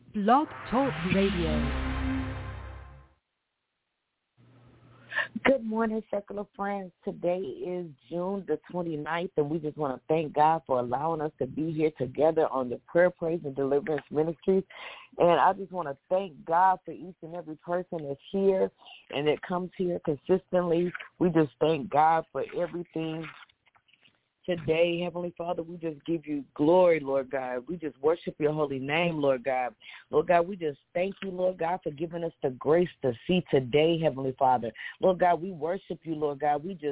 Blog Talk Radio. Good morning, secular friends. Today is June the 29th, and we just want to thank God for allowing us to be here together on the Prayer, Praise, and Deliverance Ministries. And I just want to thank God for each and every person that's here and that comes here consistently. We just thank God for everything. Today, Heavenly Father, we just give you glory, Lord God. We just worship your holy name, Lord God. Lord God, we just thank you, Lord God, for giving us the grace to see today, Heavenly Father. Lord God, we worship you, Lord God. We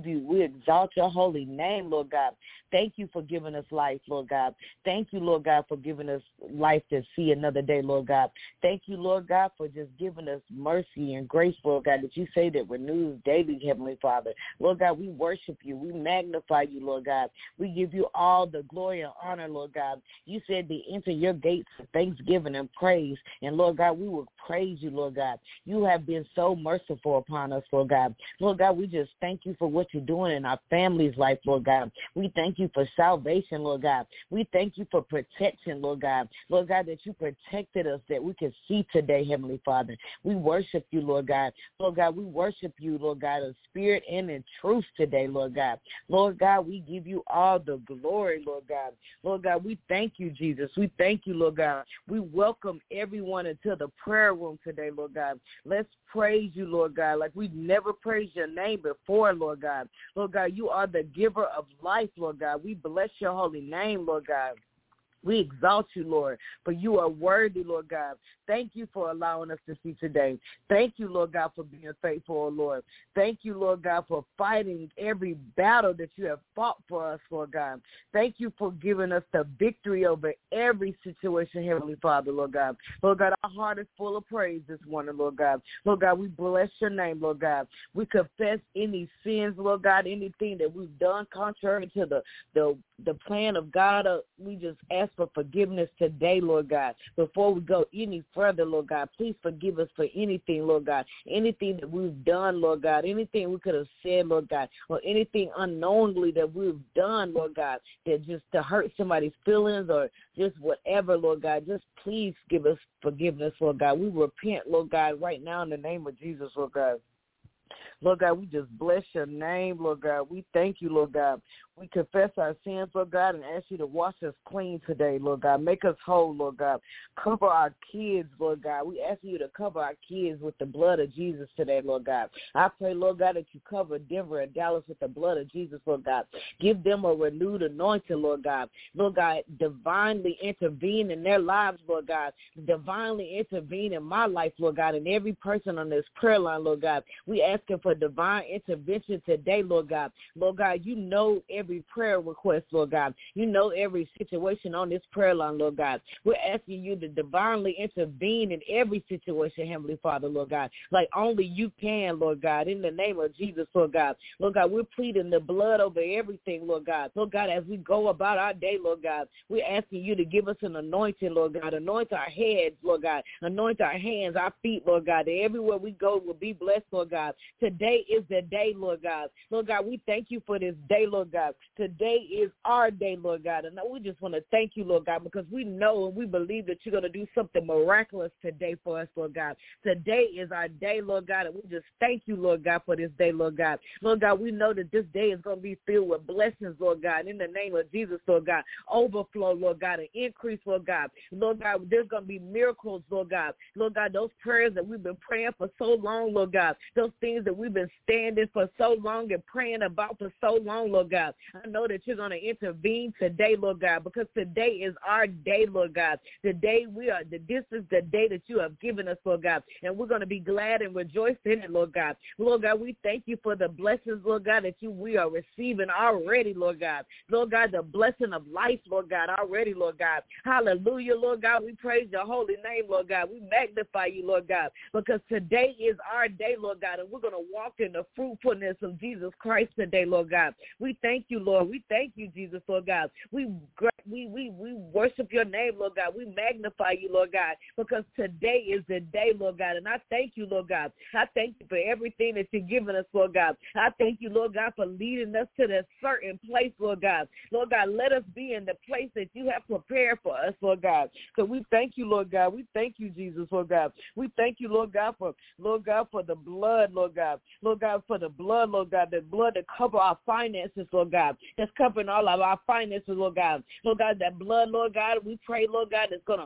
exalt your holy name, Lord God. Thank you for giving us life, Lord God. Thank you, Lord God, for giving us life to see another day, Lord God. Thank you, Lord God, for just giving us mercy and grace, Lord God, that you say that renews daily, Heavenly Father. Lord God, we worship you. We magnify you, Lord God. We give you all the glory and honor, Lord God. You said to enter your gates with thanksgiving and praise. And, Lord God, we will praise you, Lord God. You have been so merciful upon us, Lord God. Lord God, we just thank you for what you're doing in our family's life, Lord God. We thank you for salvation, Lord God. We thank you for protection, Lord God. Lord God, that you protected us, that we could see today, Heavenly Father. We worship you, Lord God. Lord God, we worship you, Lord God, in spirit and in truth today, Lord God. Lord God, we give you all the glory, Lord God. Lord God, we thank you, Jesus. We thank you, Lord God. We welcome everyone into the prayer room today, Lord God. Let's praise you, Lord God, like we've never praised your name before, Lord God. Lord God, you are the giver of life, Lord God. We bless your holy name, Lord God. We exalt you, Lord, for you are worthy, Lord God. Thank you for allowing us to see today. Thank you, Lord God, for being faithful, oh Lord. Thank you, Lord God, for fighting every battle that you have fought for us, Lord God. Thank you for giving us the victory over every situation, Heavenly Father, Lord God. Lord God, our heart is full of praise this morning, Lord God. Lord God, we bless your name, Lord God. We confess any sins, Lord God, anything that we've done contrary to the plan of God. We just ask for forgiveness today, Lord God. Before we go any further, Lord God, please forgive us for anything, Lord God, anything that we've done, Lord God, anything we could have said, Lord God, or anything unknowingly that we've done, Lord God, that just to hurt somebody's feelings or just whatever, Lord God. Just please give us forgiveness, Lord God. We repent, Lord God, right now in the name of Jesus, Lord God. Lord God, we just bless your name, Lord God. We thank you, Lord God. We confess our sins, Lord God, and ask you to wash us clean today, Lord God. Make us whole, Lord God. Cover our kids, Lord God. We ask you to cover our kids with the blood of Jesus today, Lord God. I pray, Lord God, that you cover Denver and Dallas with the blood of Jesus, Lord God. Give them a renewed anointing, Lord God. Lord God, divinely intervene in their lives, Lord God. Divinely intervene in my life, Lord God, and every person on this prayer line, Lord God. We asking for divine intervention today, Lord God. Lord God, you know every prayer request, Lord God. You know every situation on this prayer line, Lord God. We're asking you to divinely intervene in every situation, Heavenly Father, Lord God, like only you can, Lord God, in the name of Jesus, Lord God. Lord God, we're pleading the blood over everything, Lord God. Lord God, as we go about our day, Lord God, we're asking you to give us an anointing, Lord God. Anoint our heads, Lord God. Anoint our hands, our feet, Lord God, that everywhere we go will be blessed, Lord God. Today is the day, Lord God. Lord God, we thank you for this day, Lord God. Today is our day, Lord God. And we just want to thank you, Lord God, because we know and we believe that you're going to do something miraculous today for us, Lord God. Today is our day, Lord God, and we just thank you, Lord God, for this day, Lord God. Lord God, we know that this day is going to be filled with blessings, Lord God, in the name of Jesus, Lord God. Overflow, Lord God, and increase, Lord God. Lord God, there's going to be miracles, Lord God. Lord God, those prayers that we've been praying for so long, Lord God, those things that we've been standing for so long and praying about for so long, Lord God. I know that you're going to intervene today, Lord God, because today is our day, Lord God. This is the day that you have given us, Lord God, and we're going to be glad and rejoice in it, Lord God. Lord God, we thank you for the blessings, Lord God, that we are receiving already, Lord God. Lord God, the blessing of life, Lord God, already, Lord God. Hallelujah, Lord God. We praise your holy name, Lord God. We magnify you, Lord God, because today is our day, Lord God, and we're going to walk in the fruitfulness of Jesus Christ today, Lord God. We thank you, Lord. We thank you, Jesus, Lord God. We worship your name, Lord God. We magnify you, Lord God, because today is the day, Lord God. And I thank you, Lord God. I thank you for everything that you're giving us, Lord God. I thank you, Lord God, for leading us to that certain place, Lord God. Lord God, let us be in the place that you have prepared for us, Lord God. So we thank you, Lord God. We thank you, Jesus, Lord God. We thank you, Lord God, for the blood, Lord God. Lord God, for the blood, Lord God, the blood that cover our finances, Lord God. That's covering all of our finances, Lord God. Lord God, that blood, Lord God, we pray, Lord God, that's going to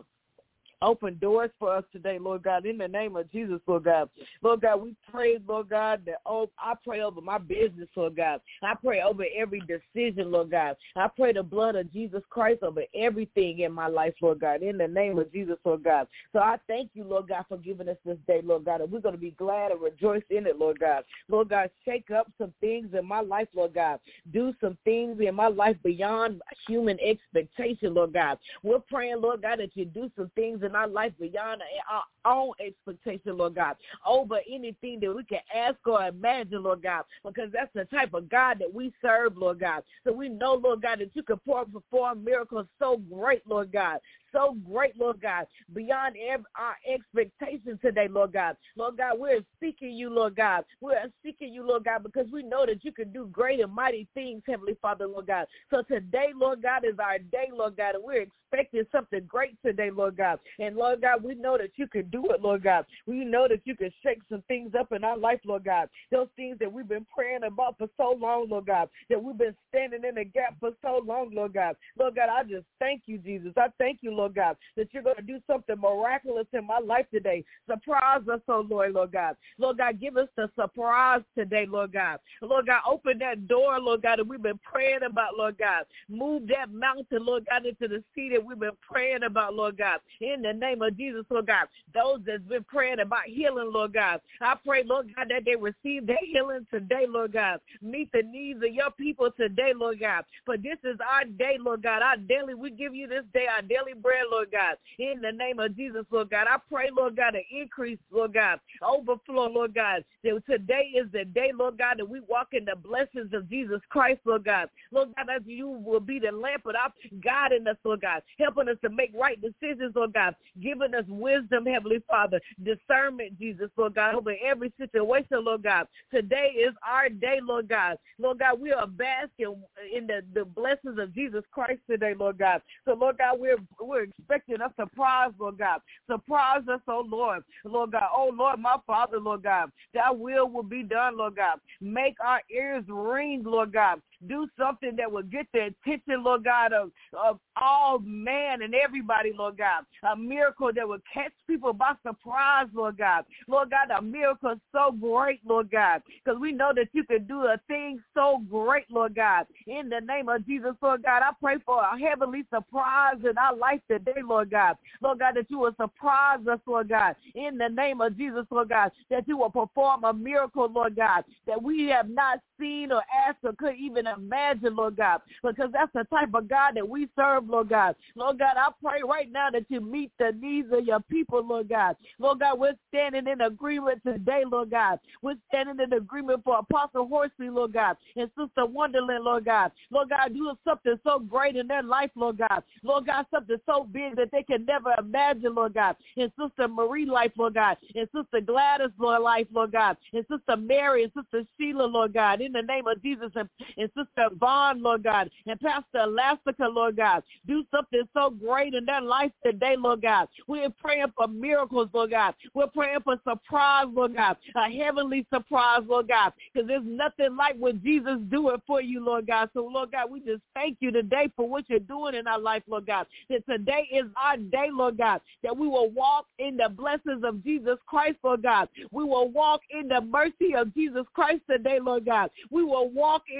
open doors for us today, Lord God, in the name of Jesus, Lord God. Lord God, we pray, Lord God, that I pray over my business, Lord God. I pray over every decision, Lord God. I pray the blood of Jesus Christ over everything in my life, Lord God, in the name of Jesus, Lord God. So I thank you, Lord God, for giving us this day, Lord God, and we're going to be glad and rejoice in it, Lord God. Lord God, shake up some things in my life, Lord God. Do some things in my life beyond human expectation, Lord God. We're praying, Lord God, that you do some things in our life beyond our own expectation, Lord God, over anything that we can ask or imagine, Lord God, because that's the type of God that we serve, Lord God. So we know, Lord God, that you can perform miracles so great, Lord God, so great, Lord God, beyond our expectations today, Lord God. Lord God, we're seeking you, Lord God. We're seeking you, Lord God, because we know that you can do great and mighty things, Heavenly Father, Lord God. So today, Lord God, is our day, Lord God, and we're expecting something great today, Lord God. And, Lord God, we know that you can do it, Lord God. We know that you can shake some things up in our life, Lord God. Those things that we've been praying about for so long, Lord God, that we've been standing in the gap for so long, Lord God. Lord God, I just thank you, Jesus. I thank you, Lord God, that you're going to do something miraculous in my life today. Surprise us, oh Lord, Lord God. Lord God, give us the surprise today, Lord God. Lord God, open that door, Lord God, that we've been praying about, Lord God. Move that mountain, Lord God, into the sea that we've been praying about, Lord God. In the name of Jesus, Lord God. Those that's been praying about healing, Lord God. I pray, Lord God, that they receive their healing today, Lord God. Meet the needs of your people today, Lord God. For this is our day, Lord God. We give you this day, our daily bread, Lord God. In the name of Jesus, Lord God. I pray, Lord God, an increase, Lord God. Overflow, Lord God. That today is the day, Lord God, that we walk in the blessings of Jesus Christ, Lord God. Lord God, that you will be the lamp of our guiding us, Lord God. Helping us to make right decisions, Lord God. Giving us wisdom, Heavenly Father. Discernment, Jesus, Lord God, over every situation, Lord God. Today is our day, Lord God. Lord God, we are basking in the blessings of Jesus Christ today, Lord God. So, Lord God, we're expecting a surprise, Lord God. Surprise us, oh Lord. Lord God, oh Lord, my Father, Lord God. Thy will be done, Lord God. Make our ears ring, Lord God. Do something that will get the attention, Lord God, of all man and everybody, Lord God. A miracle that will catch people by surprise, Lord God. Lord God, a miracle so great, Lord God, because we know that you can do a thing so great, Lord God. In the name of Jesus, Lord God, I pray for a heavenly surprise in our life today, Lord God. Lord God, that you will surprise us, Lord God. In the name of Jesus, Lord God, that you will perform a miracle, Lord God, that we have not seen or asked or could even imagine, Lord God, because that's the type of God that we serve, Lord God. Lord God, I pray right now that you meet the needs of your people, Lord God. Lord God, we're standing in agreement today, Lord God. We're standing in agreement for Apostle Horsley, Lord God, and Sister Wonderland, Lord God. Lord God, do something so great in their life, Lord God. Lord God, something so big that they can never imagine, Lord God. In Sister Marie's life, Lord God. In Sister Gladys' life, Lord God. In Sister Mary and Sister Sheila, Lord God. In the name of Jesus, and Sister Vaughn, Lord God. And Pastor Elastica, Lord God. Do something so great in their life today, Lord God. We're praying for miracles, Lord God. We're praying for surprise, Lord God. A heavenly surprise, Lord God. Because there's nothing like what Jesus doing for you, Lord God. So, Lord God, we just thank you today for what you're doing in our life, Lord God. That today is our day, Lord God. That we will walk in the blessings of Jesus Christ, Lord God. We will walk in the mercy of Jesus Christ today, Lord God. We will walk in your blessings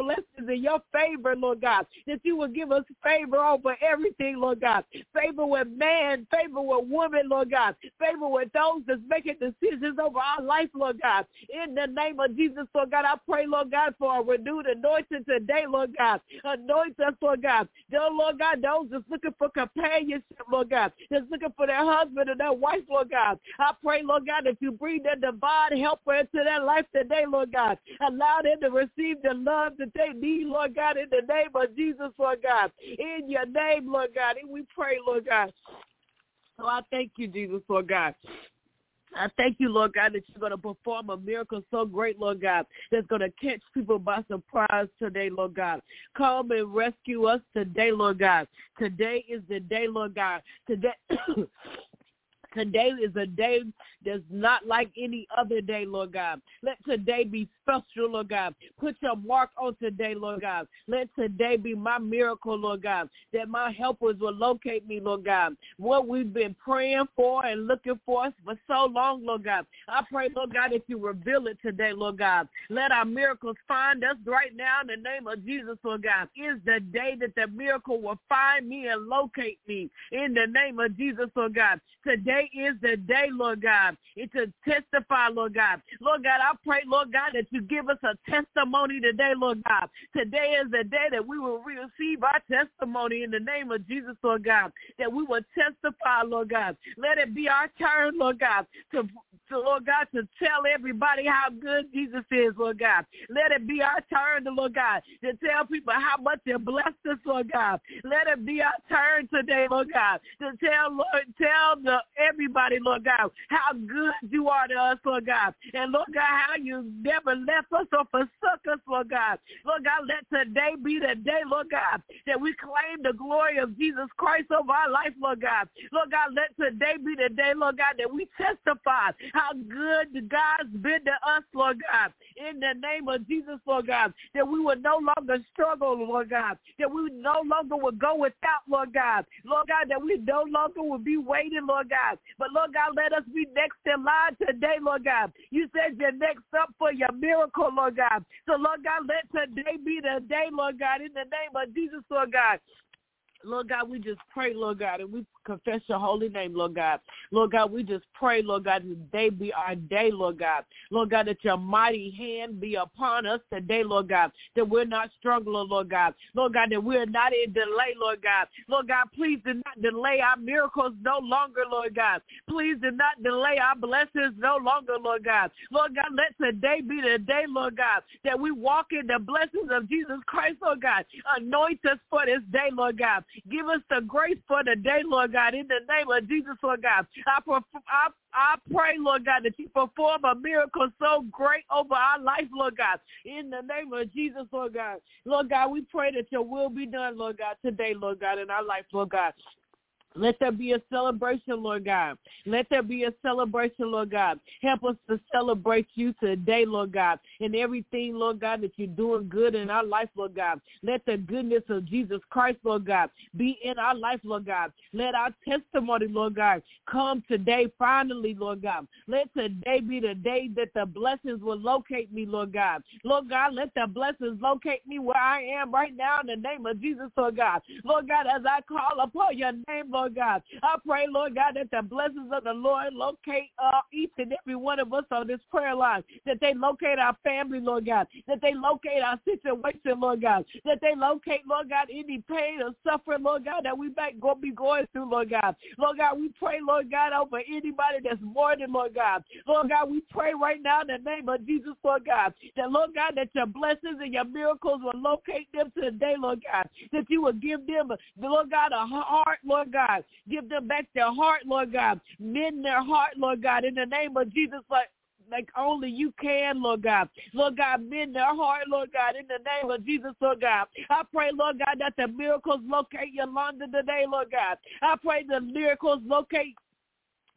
blessings and your favor, Lord God, that you will give us favor over everything, Lord God. Favor with man, favor with woman, Lord God. Favor with those that's making decisions over our life, Lord God. In the name of Jesus, Lord God, I pray, Lord God, for a renewed anointing today, Lord God. Anoint us, Lord God. Lord God, those that's looking for companionship, Lord God, that's looking for their husband and their wife, Lord God. I pray, Lord God, that you bring that divine helper into their life today, Lord God. Allow them to receive the love that they need, Lord God, in the name of Jesus, Lord God. In your name, Lord God. And we pray, Lord God. So I thank you, Jesus, Lord God. I thank you, Lord God, that you're going to perform a miracle so great, Lord God, that's going to catch people by surprise today, Lord God. Come and rescue us today, Lord God. Today is the day, Lord God. Today is a day that's not like any other day, Lord God. Let today be special, Lord God. Put your mark on today, Lord God. Let today be my miracle, Lord God, that my helpers will locate me, Lord God. What we've been praying for and looking for so long, Lord God. I pray, Lord God, if you reveal it today, Lord God. Let our miracles find us right now in the name of Jesus, Lord God. Is the day that the miracle will find me and locate me in the name of Jesus, Lord God. Today is the day, Lord God. It's to testify, Lord God. Lord God, I pray, Lord God, that you give us a testimony today, Lord God. Today is the day that we will receive our testimony in the name of Jesus, Lord God, that we will testify, Lord God. Let it be our turn, Lord God, to Lord God, to tell everybody how good Jesus is, Lord God. Let it be our turn, Lord God, to tell people how much you blessed us, Lord God. Let it be our turn today, Lord God, to tell everybody, Lord God, how good you are to us, Lord God. And, Lord God, how you never left us or forsook us, Lord God. Lord God, let today be the day, Lord God, that we claim the glory of Jesus Christ over our life, Lord God. Lord God, let today be the day, Lord God, that we testify how good God's been to us, Lord God, in the name of Jesus, Lord God, that we will no longer struggle, Lord God, that we no longer will go without, Lord God, that we no longer will be waiting, Lord God, but Lord God, let us be next in line today, Lord God. You said you're next up for your miracle, Lord God. So, Lord God, let today be the day, Lord God, in the name of Jesus, Lord God. Lord God, we just pray, Lord God, and we confess your holy name, Lord God. Lord God, we just pray, Lord God, that today be our day, Lord God. Lord God, that your mighty hand be upon us today, Lord God, that we're not struggling, Lord God. Lord God, that we're not in delay, Lord God. Lord God, please do not delay our miracles no longer, Lord God. Please do not delay our blessings no longer, Lord God. Lord God, let today be the day, Lord God, that we walk in the blessings of Jesus Christ, Lord God. Anoint us for this day, Lord God. Give us the grace for the day, Lord God, in the name of Jesus, Lord God. I pray, Lord God, that you perform a miracle so great over our life, Lord God, in the name of Jesus, Lord God. Lord God, we pray that your will be done, Lord God, today, Lord God, in our life, Lord God. Let there be a celebration, Lord God. Let there be a celebration, Lord God. Help us to celebrate you today, Lord God, and everything, Lord God, that you're doing good in our life, Lord God. Let the goodness of Jesus Christ, Lord God, be in our life, Lord God. Let our testimony, Lord God, come today finally, Lord God. Let today be the day that the blessings will locate me, Lord God. Lord God, let the blessings locate me where I am right now in the name of Jesus, Lord God. Lord God, as I call upon your name, Lord God, I pray, Lord God, that the blessings of the Lord locate each and every one of us on this prayer line, that they locate our family, Lord God, that they locate our situation, Lord God, that they locate, Lord God, any pain or suffering, Lord God, that we might be going through, Lord God. Lord God, we pray, Lord God, over anybody that's mourning, Lord God. Lord God, we pray right now in the name of Jesus, Lord God, that, Lord God, that your blessings and your miracles will locate them today, Lord God, that you will give them, Lord God, a heart, Lord God. Give them back their heart, Lord God. Mend their heart, Lord God, in the name of Jesus, like only you can, Lord God. Lord God, mend their heart, Lord God, in the name of Jesus, Lord God. I pray, Lord God, that the miracles locate Yolanda today, Lord God. I pray the miracles locate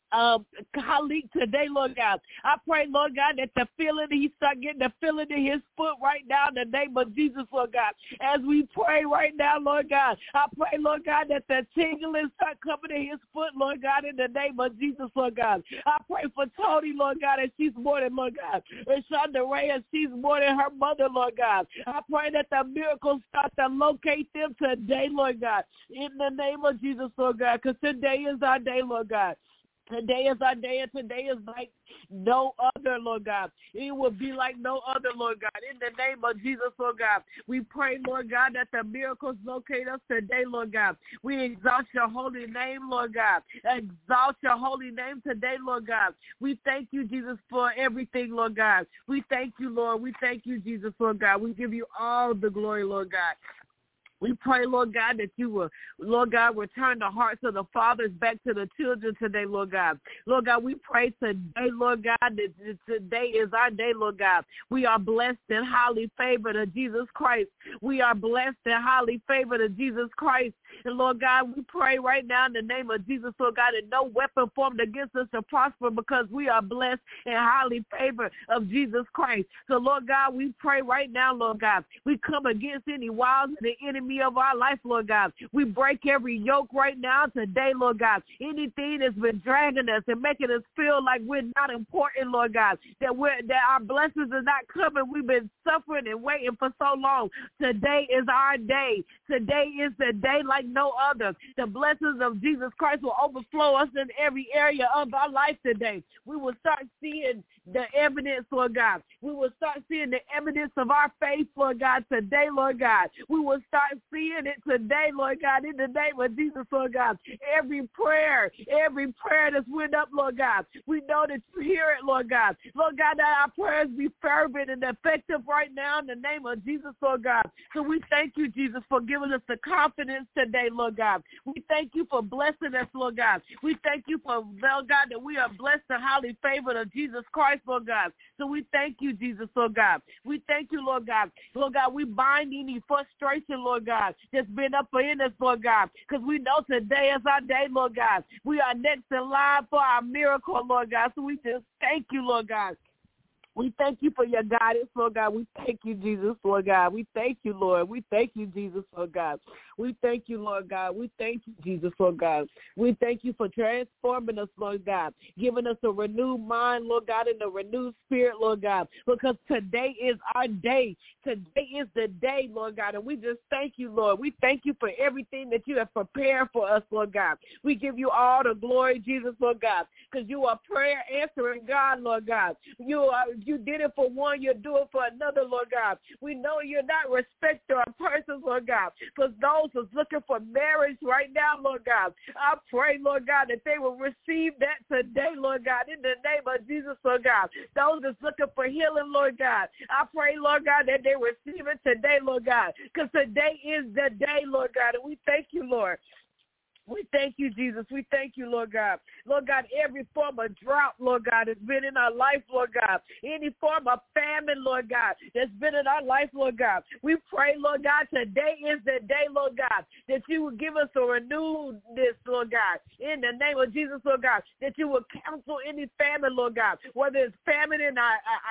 colleague today, Lord God. I pray, Lord God, that the feeling, he start getting the feeling in his foot right now in the name of Jesus, Lord God. As we pray right now, Lord God, I pray, Lord God, that the tingling start coming in his foot, Lord God, in the name of Jesus, Lord God. I pray for Tony, Lord God, as she's mourning, Lord God. And Shonda Ray, as she's mourning her mother, Lord God. I pray that the miracles start to locate them today, Lord God, in the name of Jesus, Lord God, because today is our day, Lord God. Today is our day, and today is like no other, Lord God. It will be like no other, Lord God. In the name of Jesus, Lord God, we pray, Lord God, that the miracles locate us today, Lord God. We exalt your holy name, Lord God. Exalt your holy name today, Lord God. We thank you, Jesus, for everything, Lord God. We thank you, Lord. We thank you, Jesus, Lord God. We give you all the glory, Lord God. We pray, Lord God, that you will, Lord God, return the hearts of the fathers back to the children today, Lord God. Lord God, we pray today, Lord God, that today is our day, Lord God. We are blessed and highly favored of Jesus Christ. We are blessed and highly favored of Jesus Christ. And, Lord God, we pray right now in the name of Jesus, Lord God, that no weapon formed against us shall prosper because we are blessed and highly favored of Jesus Christ. So, Lord God, we pray right now, Lord God, we come against any wiles and the enemy of our life, Lord God. We break every yoke right now today, Lord God. Anything that's been dragging us and making us feel like we're not important, Lord God, that our blessings are not coming. We've been suffering and waiting for so long. Today is our day. Today is the day like no other. The blessings of Jesus Christ will overflow us in every area of our life today. We will start seeing the evidence, Lord God. We will start seeing the evidence of our faith, Lord God, today, Lord God. We will start seeing it today, Lord God, in the name of Jesus, Lord God. Every prayer that's went up, Lord God, we know that you hear it, Lord God. Lord God, that our prayers be fervent and effective right now in the name of Jesus, Lord God. So we thank you, Jesus, for giving us the confidence today, Lord God. We thank you for blessing us, Lord God. We thank you for, Lord God, that we are blessed and highly favored of Jesus Christ, Lord God. So we thank you, Jesus, Lord God. We thank you, Lord God. Lord God, we bind any frustration, Lord God, that's been up in us, Lord God, because we know today is our day, Lord God. We are next in line for our miracle, Lord God. So we just thank you, Lord God. We thank you for your guidance, Lord God. We thank you, Jesus, Lord God. We thank you, Lord. We thank you, Jesus, Lord God. We thank you, Lord God. We thank you, Jesus, Lord God. We thank you for transforming us, Lord God, giving us a renewed mind, Lord God, and a renewed spirit, Lord God, because today is our day. Today is the day, Lord God, and we just thank you, Lord. We thank you for everything that you have prepared for us, Lord God. We give you all the glory, Jesus, Lord God, because you are prayer answering God, Lord God. You did it for one, you'll do it for another, Lord God. We know you're not respecter of persons, Lord God, because those who's looking for marriage right now, Lord God, I pray, Lord God, that they will receive that today, Lord God, in the name of Jesus, Lord God. Those that's looking for healing, Lord God, I pray, Lord God, that they receive it today, Lord God, because today is the day, Lord God, and we thank you, Lord. We thank you, Jesus. We thank you, Lord God. Lord God, every form of drought, Lord God, has been in our life, Lord God. Any form of famine, Lord God, that's been in our life, Lord God. We pray, Lord God, today is the day, Lord God, that you will give us a renewedness, Lord God, in the name of Jesus, Lord God, that you will cancel any famine, Lord God, whether it's famine in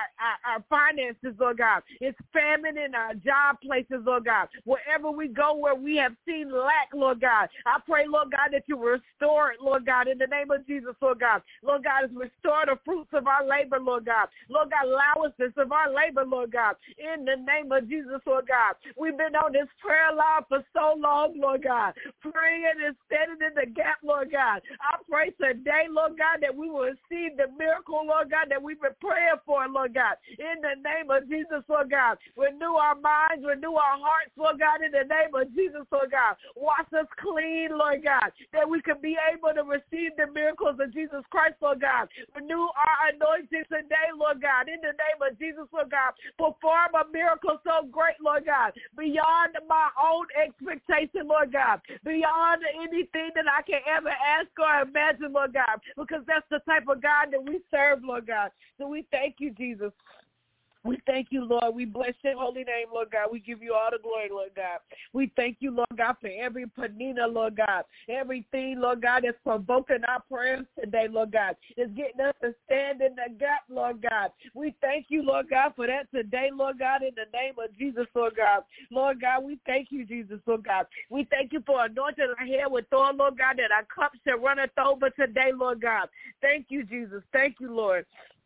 our finances, Lord God, it's famine in our job places, Lord God, wherever we go where we have seen lack, Lord God. I pray, Lord God, that you restore it, Lord God, in the name of Jesus, Lord God. Lord God, restore the fruits of our labor, Lord God. Lord God, allowances of our labor, Lord God, in the name of Jesus, Lord God. We've been on this prayer line for so long, Lord God, praying and standing in the gap, Lord God. I pray today, Lord God, that we will receive the miracle, Lord God, that we've been praying for, Lord God, in the name of Jesus, Lord God. Renew our minds, renew our hearts, Lord God, in the name of Jesus, Lord God. Wash us clean, Lord God, that we can be able to receive the miracles of Jesus Christ, Lord God. Renew our anointing today, Lord God, in the name of Jesus, Lord God. Perform a miracle so great, Lord God, beyond my own expectation, Lord God, beyond anything that I can ever ask or imagine, Lord God, because that's the type of God that we serve, Lord God. So we thank you, Jesus. We thank you, Lord. We bless your holy name, Lord God. We give you all the glory, Lord God. We thank you, Lord God, for every panina, Lord God. Everything, Lord God, that's provoking our prayers today, Lord God. Is getting us to stand in the gap, Lord God. We thank you, Lord God, for that today, Lord God, in the name of Jesus, Lord God. Lord God, we thank you, Jesus, Lord God. We thank you for anointing our head with oil, Lord God, that our cups shall runneth over today, Lord God. Thank you, Jesus. Thank you, Lord.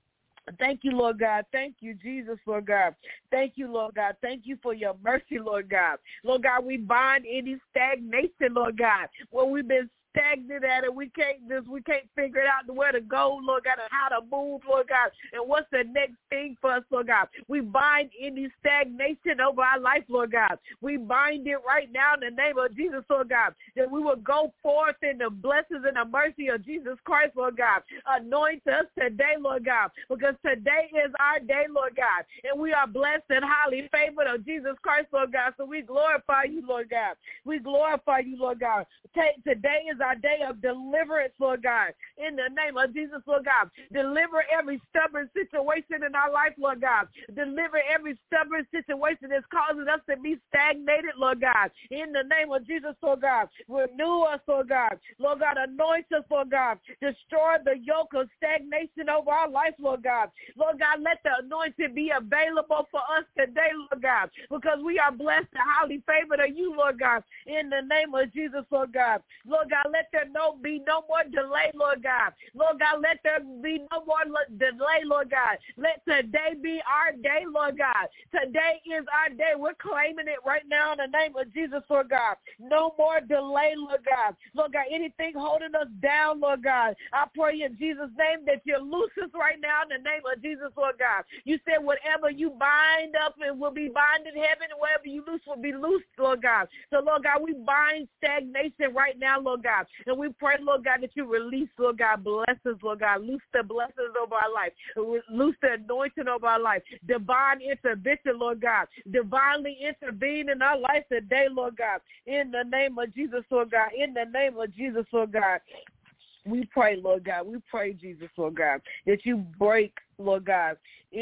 Thank you, Lord God. Thank you, Jesus, Lord God. Thank you, Lord God. Thank you for your mercy, Lord God. Lord God, we bind any stagnation, Lord God, where we've been stagnant at it. We can't figure it out where to go, Lord God, and how to move, Lord God, and what's the next thing for us, Lord God. We bind any stagnation over our life, Lord God. We bind it right now in the name of Jesus, Lord God, that we will go forth in the blessings and the mercy of Jesus Christ, Lord God. Anoint us today, Lord God, because today is our day, Lord God, and we are blessed and highly favored of Jesus Christ, Lord God, so we glorify you, Lord God. We glorify you, Lord God. Today is our day of deliverance, Lord God, in the name of Jesus, Lord God. Deliver every stubborn situation in our life, Lord God. Deliver every stubborn situation that's causing us to be stagnated, Lord God, in the name of Jesus, Lord God. Renew us, Lord God. Lord God, anoint us, Lord God. Destroy the yoke of stagnation over our life, Lord God. Lord God, let the anointing be available for us today, Lord God, because we are blessed and highly favored of you, Lord God, in the name of Jesus, Lord God. Lord God, let there be no more delay, Lord God. Lord God, let there be no more delay, Lord God. Let today be our day, Lord God. Today is our day. We're claiming it right now in the name of Jesus, Lord God. No more delay, Lord God. Lord God, anything holding us down, Lord God, I pray in Jesus' name that you loose us right now in the name of Jesus, Lord God. You said whatever you bind up, it will be bound in heaven, and whatever you loose will be loosed, Lord God. So, Lord God, we bind stagnation right now, Lord God. And we pray, Lord God, that you release, Lord God, blessings, Lord God. Loose the blessings over our life. Loose the anointing over our life. Divine intervention, Lord God. Divinely intervene in our life today, Lord God. In the name of Jesus, Lord God. In the name of Jesus, Lord God. We pray, Lord God. We pray, Jesus, Lord God, that you break, Lord God,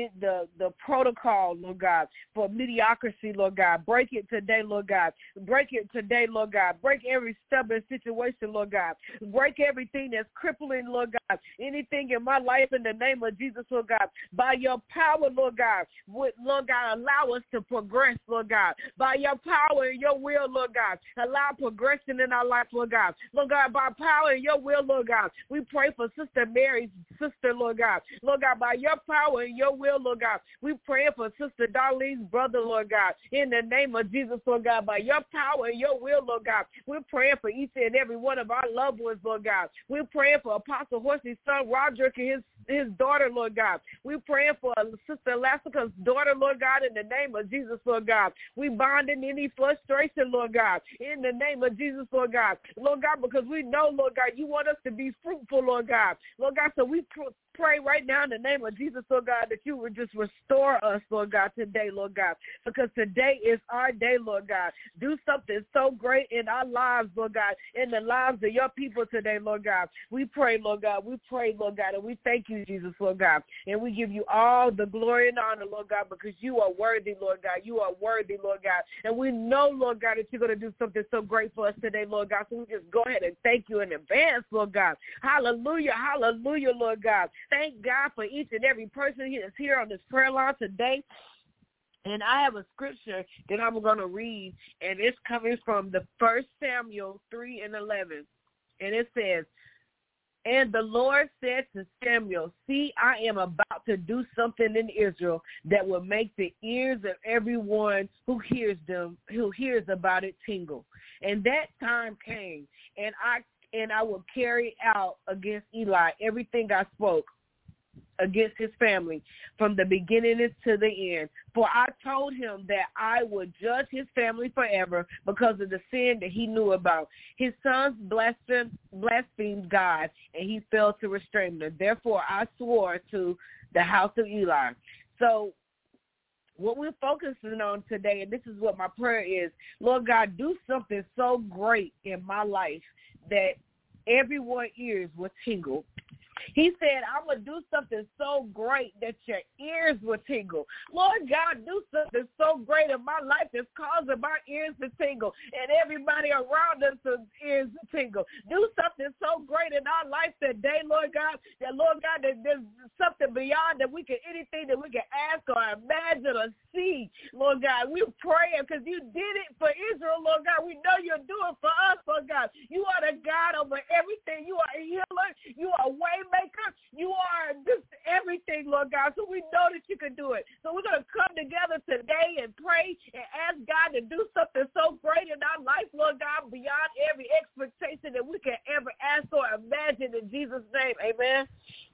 the protocol, Lord God, for mediocrity, Lord God. Break it today, Lord God. Break it today, Lord God. Break every stubborn situation, Lord God. Break everything that's crippling, Lord God. Anything in my life in the name of Jesus, Lord God. By your power, Lord God, Lord God, allow us to progress, Lord God. By your power and your will, Lord God, allow progression in our life, Lord God. Lord God, by power and your will, Lord God, we pray for Sister Mary's sister, Lord God. Lord God, by your power and your will, Lord God, we pray for Sister Darlene's brother, Lord God, in the name of Jesus, Lord God, by your power and your will, Lord God, we're praying for each and every one of our loved ones, Lord God. We're praying for Apostle Horsey's son, Roderick, and his daughter, Lord God. We're praying for Sister Lassica's daughter, Lord God, in the name of Jesus, Lord God. We bind in any frustration, Lord God, in the name of Jesus, Lord God. Lord God, because we know, Lord God, you want us to be fruitful, Lord God. Lord God, so we pray right now in the name of Jesus, Lord God, that you would just restore us, Lord God, today, Lord God, because today is our day, Lord God. Do something so great in our lives, Lord God, in the lives of your people today, Lord God. We pray, Lord God. We pray, Lord God, and we thank you, Jesus, Lord God, and we give you all the glory and honor, Lord God, because you are worthy, Lord God. You are worthy, Lord God, and we know, Lord God, that you're going to do something so great for us today, Lord God, so we just go ahead and thank you in advance, Lord God. Hallelujah, hallelujah, Lord God. Thank God for each and every person that's here on this prayer line today. And I have a scripture that I'm going to read, and it's coming from the 1 Samuel 3:11. And it says, "And the Lord said to Samuel, see, I am about to do something in Israel that will make the ears of everyone who hears about it tingle. And that time came, and I will carry out against Eli everything I spoke against his family from the beginning to the end. For I told him that I would judge his family forever because of the sin that he knew about. His sons blasphemed God, and he failed to restrain them. Therefore, I swore to the house of Eli." So what we're focusing on today, and this is what my prayer is, Lord God, do something so great in my life that everyone's ears will tingle. He said, I'm going to do something so great that your ears will tingle. Lord God, do something so great in my life that's causing my ears to tingle and everybody around us' ears to tingle. Do something so great in our life today, Lord God, that, Lord God, that there's something beyond that we can, anything that we can ask or imagine or see, Lord God. We're praying because you did it for Israel, Lord God. We know you'll do it for us, Lord God. You are the God over everything. You are a healer. You are a way maker. You are just everything, Lord God. So we know that you can do it. So we're going to come together today and pray and ask God to do something so great in our life, Lord God, beyond every expectation that we can ever ask or imagine, in Jesus' name. Amen.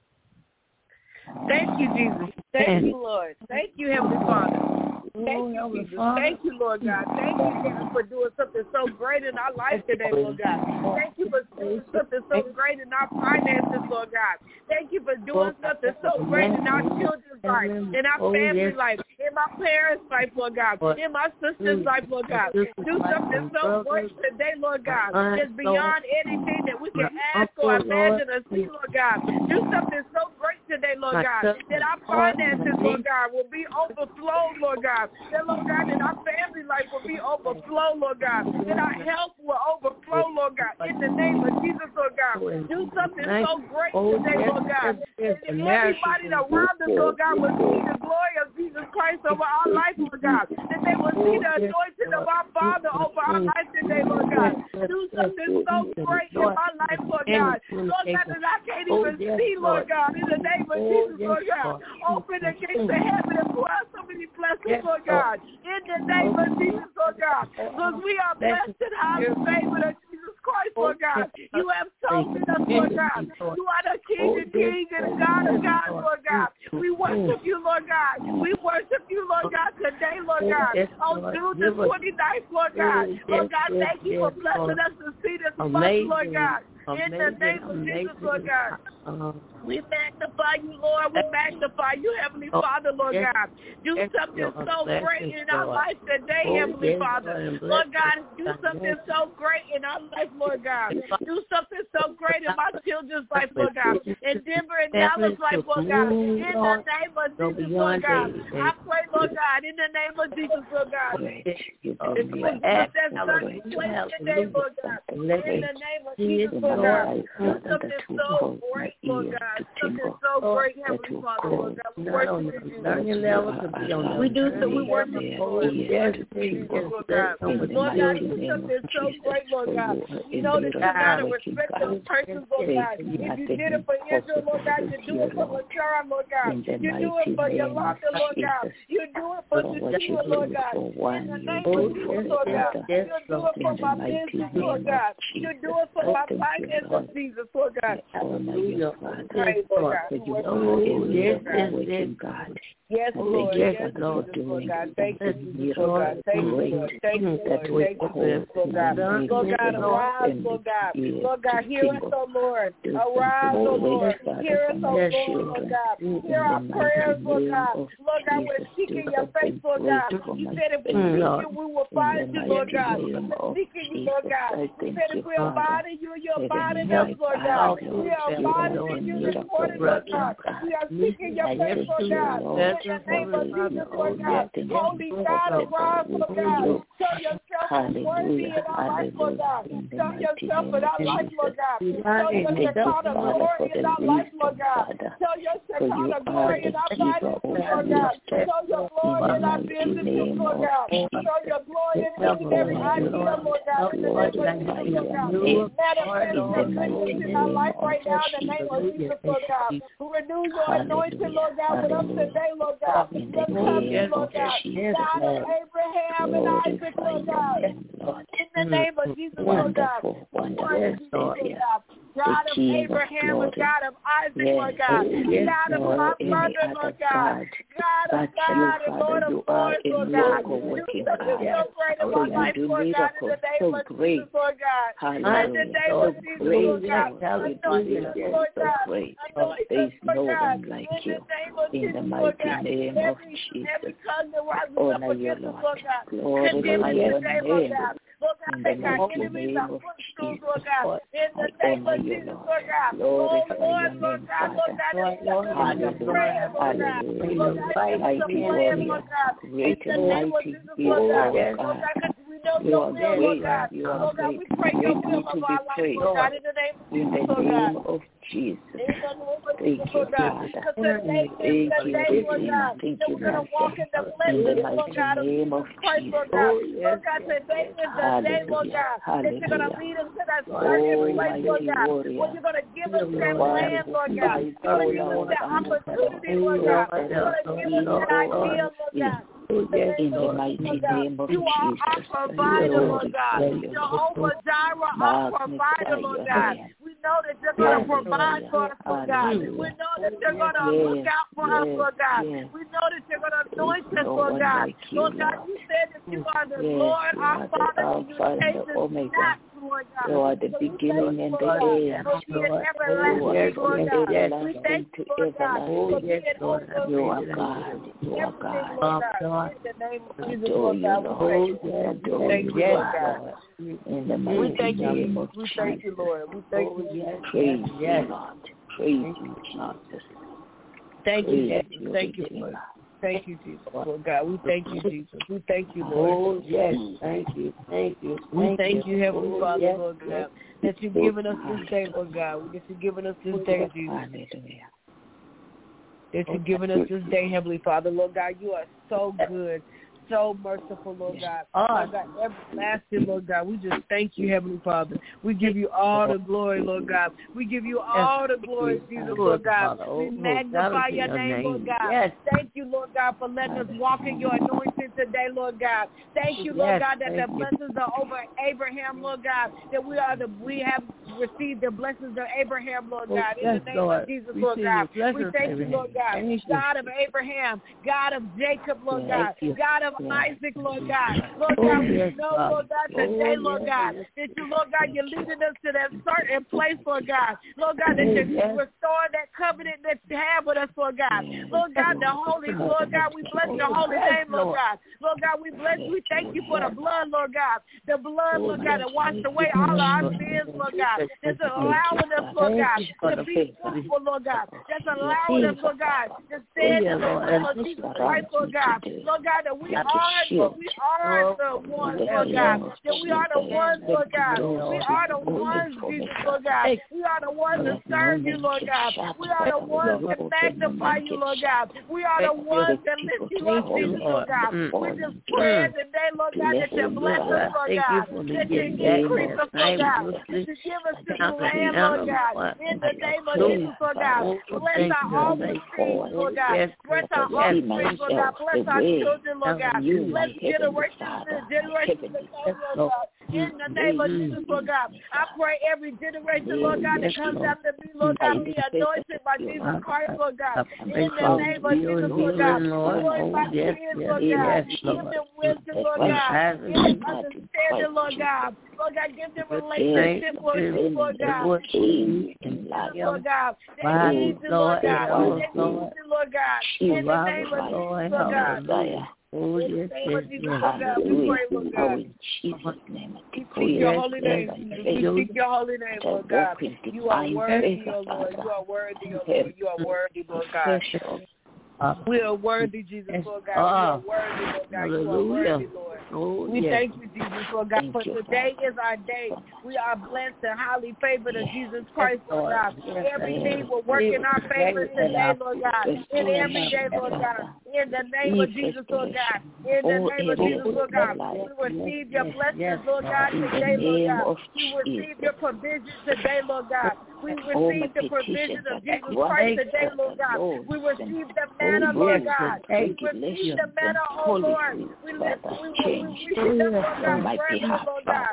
Thank you, Jesus. Thank you, Lord. Thank you, Heavenly Father. Thank you, Jesus. Thank you, Lord God. Thank you, God, for doing something so great in our life today, Lord God. Thank you for doing something so great in our finances, Lord God. Thank you for doing something so great in our children's life, in our family life, in my parents' life, Lord God, in my sister's life, Lord God. Do something so great today, Lord God, that's beyond anything that we can ask or imagine or see, Lord God. Do something so great today, Lord God, that our finances, Lord God, will be overflowed, Lord God. That, Lord God, that our family life will be overflow, Lord God. That our health will overflow, Lord God. In the name of Jesus, Lord God. Do something so great today, Lord God. That everybody around us, Lord God, will see the glory of Jesus Christ over our life, Lord God. That they will see the anointing of our Father over our life today, Lord God. Do something so great in my life, Lord God. Lord God, that I can't even see, Lord God. In the name of Jesus, Lord God. Open the gates of heaven and pour out so many blessings, Lord God. In the name of Jesus, Lord God. Because we are blessed and highly favored of Jesus Christ, Lord God. You have chosen us, Lord God. You are the King of kings and God of gods, Lord God. We worship you, Lord God. We worship you, Lord God, today, Lord God. On June the 29th, Lord God. Lord God, thank you for blessing us to see this month, Lord God. In the name of Jesus, Lord God. We magnify you, Lord. We magnify you, Heavenly Father, Lord God. Do something so great in our life today, Heavenly Father. Lord God, do something so great in our life, Lord God. Do something so great in my children's life, Lord God. In Denver and Dallas' life, Lord God. In the name of Jesus, Lord God. I pray, Lord God, in the name of Jesus, Lord God. In the name of Jesus, Lord God. Do something so great, Lord God. Something so great, Heavenly Father, Lord God. We worship you. We do so. We worship you, Lord. Yes, Lord God. Lord God, do something so great, Lord God. We know that you're not a respecter of persons, Lord God. If you did it for Israel, Lord God, you do it for LaShawn, Lord God. You do it for Yolanda, Lord God. You do it for Yeshua, Lord God. In the name of Jesus, Lord God. You do it for my business, Lord God. You do it for my finances, Jesus, Lord God. Hallelujah. Praise, Lord God. Yes, Lord. Yes, Lord. God. Thank you, Lord God. Thank you, Lord. Thank you, Lord. Thank you, Lord God. Lord God, arise, Lord God. Lord God, hear us, O Lord. Arise, O Lord. Hear us, O Lord God. Hear our prayers, Lord God. Lord God, we're seeking your face, Lord God. You said if we seek you, we will find you, Lord God. We're seeking you, Lord God. You said if we abide in you, you abide in us, Lord God. We are abiding in you this morning, Lord God. We are seeking your face, Lord God. In the name of Jesus, Lord God. Holy God, arise, Lord God. Show yourself worthy in our life, Lord God. Show yourself in our life, Lord God. Show your Shekinah glory in our life, Lord God. Show your Shekinah glory in our finances, Lord God. Show your glory in our businesses, Lord God. Show your glory in every idea, Lord God. In the name of Jesus, Lord God. Manifest your goodness in our life right now in the name of Jesus, Lord God. Renew your anointing, Lord God, with us today, Lord God. Your covenant, Lord God. God of Abraham and Isaac, Lord God. In the name of Jesus, Lord God. God of Abraham and God of Isaac, Lord God. God of my mother, Lord God. God of God and Lord of Lords, Lord God. Do something so great in my life, Lord God, in the name of Jesus, Lord God. In the name of Jesus, Lord God. Hallelujah. Lord God. There's no one like you. In the mighty name of Jesus. Every tongue that rises up against us, Lord God. Glorify your name. Lord God, make our enemies our footstools, Lord God. In the name of Jesus, Lord God. Oh, Lord, Lord God, Lord God. Hallelujah. Lord God. Lord God, mighty warrior, great and mighty is our God. we know your will, Lord God. You are Lord God, great, we pray your will greatly of to be our life, praised. Lord God, in the name of Jesus, Lord God. Of Jesus. In the name of Thank Jesus, you, Lord God. Father. Because today is the day, Lord God, that we're going to walk in the blessings, Lord God, of Jesus Christ, Lord God. Lord God, today is the day, Lord God, that you're going to lead us to that certain place, Lord God, where you're going to give us that land, Lord God. You're going to give us that opportunity, Lord God. You're going to give us that idea, Lord God. In the mighty name of you are Jesus. our provider, Lord God. Jehovah Jireh, our provider, Lord God. We know that you're going to provide for us, Lord God. We know that you're going to look out for us, Lord God. We know that you're going to anoint us, Lord God. Lord God, you said that you are the Lord, our Father, and you taste us not, Lord God. You are the beginning and the end. Lord God. We thank you, Lord God, for being You are God. You are God. In the name of Jesus, Lord God, we thank you, Lord God. In the mighty name of Jesus. We thank you, Lord. We thank you. Praise you, Lord. Praise you, Jesus. Thank you, Jesus. Thank you, Lord. Thank you, Jesus, Lord God. We thank you, Jesus. We thank you, Lord. Oh, yes. Thank you. Thank you. We thank you, Heavenly Father, Lord God, that you've given us this day, Lord God. That you've given us this day, Jesus. Hallelujah. That you've given us this day, Heavenly Father. Lord God, you are so good, so merciful, Lord God. Lord God, everlasting, Lord God. We just thank you, Heavenly Father. We give you all the glory, Lord God. We give you all the glory, Jesus, Lord God. We magnify your name, Lord God. Thank you, Lord God, for letting us walk in your anointing today, Lord God. Thank you, Lord God, that the blessings are over Abraham, Lord God, that we have received the blessings of Abraham, Lord God. In the name of Jesus, Lord God. We thank you, Lord God. God of Abraham, God of Jacob, Lord God. God of Isaac, Lord God. Lord God, we know, Lord God, today, Lord God, that you, Lord God, you're leading us to that certain place, Lord God. Lord God, that you're restoring that covenant that you have with us, Lord God. Lord God, the holy, Lord God, we bless your holy name, Lord God. Lord God, we thank you for the blood, Lord God. The blood, Lord God, that washed away all of our sins, Lord God. That's allowing us, Lord God, to be fruitful, Lord God. That's allowing us, Lord God, to stand in the name of Jesus Christ, Lord God. Lord God, that we are the ones, Lord God. That we are the ones, Lord God. We are the ones, Jesus, Lord God. We are the ones that serve you, Lord God. We are the ones that magnify you, Lord God. We are the ones that lift you up, Jesus, Lord God. We just pray today, Lord God, that you bless us, Lord God. That you increase us, Lord God. That you give us this land, Lord God. In the name of Jesus, Lord God. Bless our offspring, Lord God. Bless our offspring, Lord God. Bless our children, Lord God. Bless generations to generations to come, Lord God. In the name of Jesus, Lord God. I pray every generation, Lord God, that comes after me, Lord God, be anointed by Jesus Christ, Lord God. In the name of Jesus, Lord God. Glorify the kids, Lord God. Give them wisdom, Lord God. Give them understanding, Lord God. Lord God, give them relationship with you, Lord God. Lord God. They need you, Lord God. They need you, Lord God. In the name of Jesus, Lord God. Oh, yes, yes, yes. Hallelujah. Jesus' name. We seek your holy name, Jesus. We seek your holy name, Lord God. You are worthy, O Lord. You are worthy, O Lord. You are worthy, Lord God. We are worthy, Jesus, Lord God. We are worthy, Lord God. You are worthy, Lord. We thank you, Jesus, Lord God, for today is our day. We are blessed and highly favored of Jesus Christ, Lord God. Everything will work in our favor today, Lord God. In every day, Lord God. In the name of Jesus, Lord God. In the name of Jesus, Lord God. We receive your blessings, Lord God, today, Lord God. We receive your provision today, Lord God. We receive the provision of Jesus Christ today, Lord God. We receive the manna, Lord God. We receive the manna, oh Lord. We receive them, Lord God, fresh, Lord God. We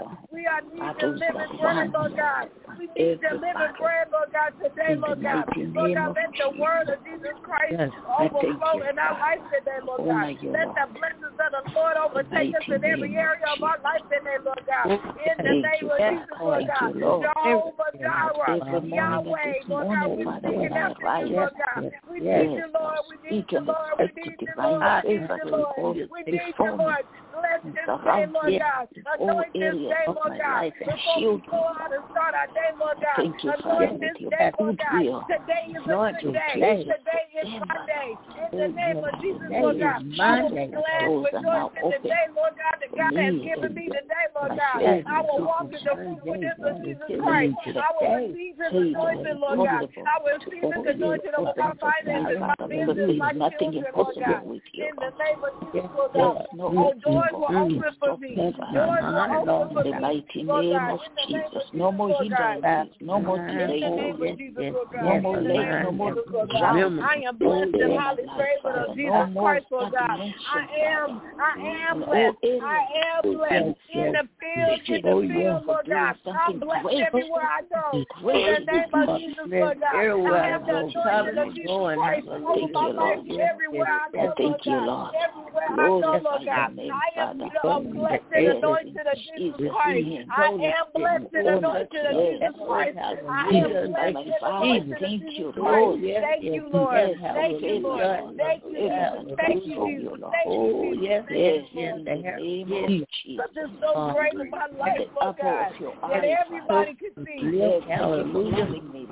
Hallelujah. I need the living bread, Lord God. We need the living bread, Lord God, today, Lord God. Lord God, let the word of Jesus Christ overflow in our life today, Lord God. Let the blessings of the Lord overtake us in every area of our life today, Lord God. In the name of Jesus, Lord God. Jehovah Jireh, Yahweh, Lord God, we seek after you, Lord God. We need you, Lord. We need you, Lord. We need you, Lord. We need you, Lord. We need you, Lord. Bless this day, Lord God. Anoint this day, Lord God. Before we go out and start our day, Lord God. Anoint this day, Lord God. Today is a good day. Today is Sunday. In the name of Jesus, Lord God. I will be glad and rejoice in the day, Lord God, that God has given me today, Lord God. I will walk in the fruitfulness of Jesus Christ. I will receive his anointing, Lord God. I will receive his anointing over my finances, my business, my children, Lord God. In the name of Jesus, Lord God. Oh, doors were open for me. Doors were open for me. In the mighty name of Jesus. No more hindrance. No more delay. No more delay. No more drama. I am blessed and highly favored of Jesus Christ, Lord God. I am blessed. I am blessed in the field, Lord God. I'm blessed everywhere I go. In the name of Jesus, Lord God. I have the anointing of Jesus Christ over my life everywhere I go, Thank you, Lord. Everywhere I go, Lord God. I am blessed and anointed of Jesus Christ. I am blessed and anointed of Jesus Christ. I am blessed and anointed of Jesus Christ. Thank you, Lord. Thank you, Lord. Thank you, Jesus. Thank you, Jesus. Thank you, Jesus. Something so great in my life, Lord God, that everybody can see. Hallelujah.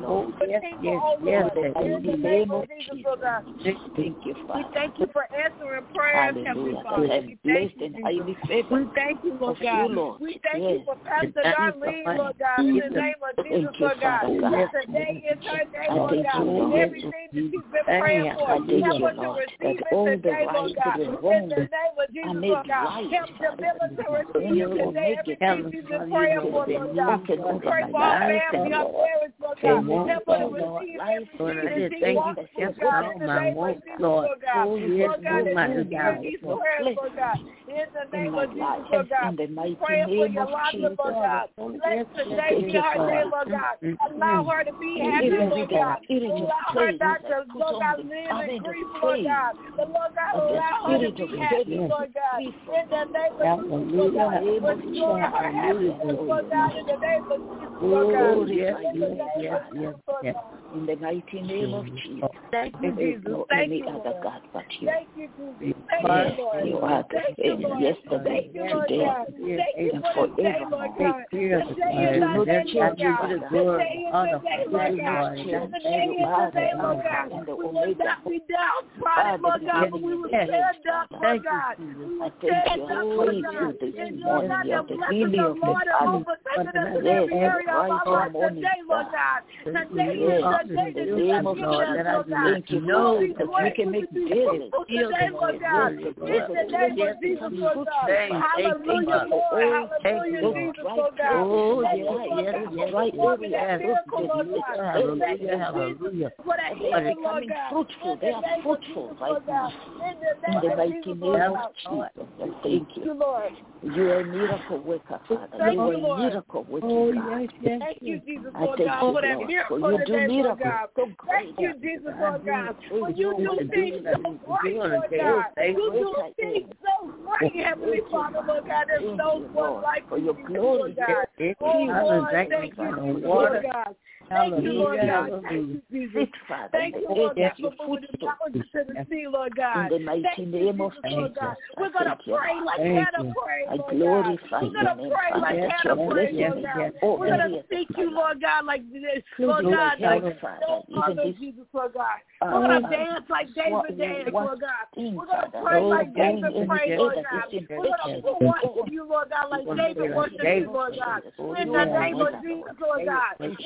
In the name of Jesus, Lord God. Thank you, Father. We thank you for answering prayers, Heavenly Father. We thank you, Jesus. We thank you, Lord God. We thank you for Pastor Darlene, Lord God, in the name of Jesus, Lord God. Today is her day, Lord God. Everything that she's been praying for, help her to receive it today, Lord God. In the name of Jesus, Lord God. Help deliver to receive it today. Everything she's been praying for, Lord God. We pray for our family, our parents, Lord God. Help her to receive everything that she wants, Lord God. In the name of Jesus, Lord God. Lord God, in these prayers, Lord God. In the name of Jesus, Lord God. Praying for Yolanda, Lord God. Let today be her day, Lord God. Allow her to be happy, Lord God. Allow her not to, Lord God, live in grief, Lord God. But Lord God, allow her to be happy, Lord God. In the name of Jesus, Lord God. Restore her happiness, Lord God. In the name of Jesus, Lord God. In the mighty name of Jesus. Thank you, Jesus. Thank you, Lord. Thank you, Jesus. Thank you, Lord. You are the same yesterday, today, and forever. Lord God. Today is the day, Lord God. Today is the day, Lord God. Today is the day, Lord God. We will not be downtrodden, Lord God, but we will stand up, Lord God. We will stand up, Lord God. And Lord God, the blessings of the Lord are overtaking us in every area of our life today, Lord God. Today is the day that you have given us, Lord God. Thank you, Lord, that we can make business. Today, Lord God. In the name of Jesus, Lord God. Hallelujah, Lord. Hallelujah, Jesus, Lord God. Hallelujah. Fruitful. They are fruitful right now. In the mighty name of Jesus. Thank you. Lord. You are a miracle worker, Father. You are a miracle worker, God. Thank you, Jesus, Lord God, for that miracle today, Lord God. Thank you, Jesus, Lord God, for you do things so great, Lord God. You do things so great, Heavenly Father, Lord God. There's no one like you, Lord God. Oh, Lord, thank you, Lord God. Thank you, Lord God. Thank you, Jesus. Thank you, Lord God, for moving the mountains to the sea, Lord God. In the mighty name of Jesus, we're going to pray like Hannah prayed, Lord God. We're going to pray like Hannah prayed, Lord God. We're going to seek you, Lord God, like this, Lord God, like no other, Jesus, Lord God. We're going to dance like David danced, Lord God. We're going to pray like David prayed, Lord God. We're going to worship you, Lord God, like David worshiped you, Lord God. In the name of Jesus, Lord God. In the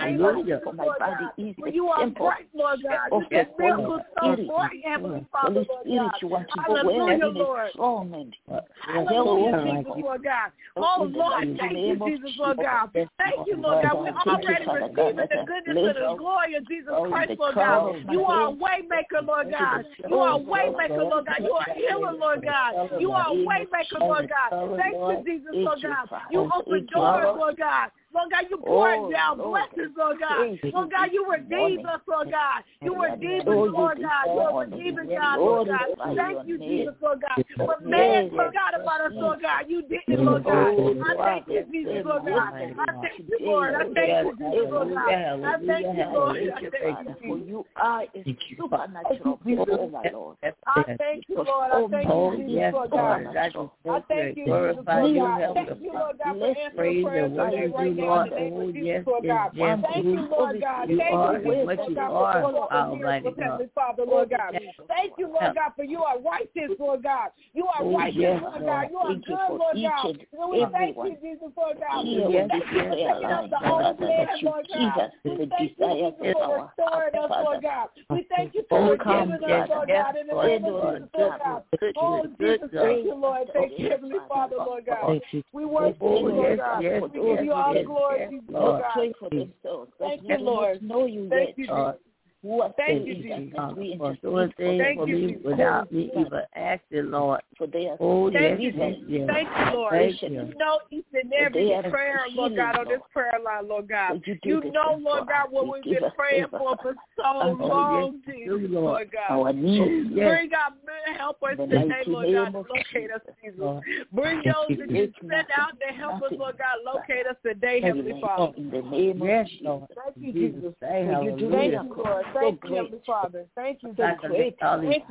name of Jesus, for my Lord body God. is For you are temple great, Lord God. of You the can miracles so Spirit. great, Heavenly Father, Holy Lord Spirit, God. you want to Hallelujah, dwell in a Lord. strong and Hallelujah, Jesus, Lord God. Oh, Lord, in the thank you, name of Jesus, Lord God. Jesus. Thank you, Lord God. We're Thank you, already Father receiving God, the goodness and the glory of Jesus Christ, the Lord crown God. of my You are a head. way maker, Lord God. You are a way maker, Lord God. You are a healer, Lord God. You are a way maker, Lord God. Thank you, Jesus, Lord God. You open doors, Lord God. Lord God, you poured down blessings, Lord God. Lord God, you redeemed us, Lord God. You redeemed us, Lord God. You are redeeming God, Lord God. Thank you, Jesus, Lord God. When man forgot about us, Lord God, you didn't, Lord God. I thank you, Jesus, Lord God. I thank you, Lord. I thank you, Jesus, Lord God. I thank you, Lord. I thank you, For you are a supernatural Jehovah, Lord. I thank you, Lord. I thank you, Jesus, Lord God. I thank you, Jesus, Lord God. Thank you, Lord God, for answering prayers today, right now, in the name of Jesus, Lord God. Thank you, Lord God. Thank you, Lord God, for the miracles, Heavenly Father, Lord God. Thank you, Lord God, for you are righteous, Lord God. You are righteous, Lord God. You are good, Lord God. And we thank you, Jesus, Lord God. We thank you for taking up the old man, Lord God. We thank you, Jesus, for restoring us, Lord God. We thank you for redeeming us, Lord God, in the name of Jesus, Lord God. Oh, Jesus, thank you, Lord. Thank you, Heavenly Father, Lord God. We worship you, Lord God. We give you all the glory, Jesus, Lord God. Pray for themselves. Thank you, Lord. Know you Thank yet. you, Thank you, Jesus. For doing things for me without me even asking, Lord. Thank you, Jesus. Thank you, Lord. Thank you. You know each and every prayer, Lord God, on this prayer line, Lord God. You know, Lord God, what we've been praying for so long, Jesus, Lord God. Our needs. Bring out helpers today, Lord God, to locate us, Jesus. Bring those that you sent out to help us, Lord God, locate us today, Heavenly Father. In the name of Jesus. Thank you, Jesus. Thank you, Lord. Thank you, Heavenly Father. Thank you, so great. Thank you,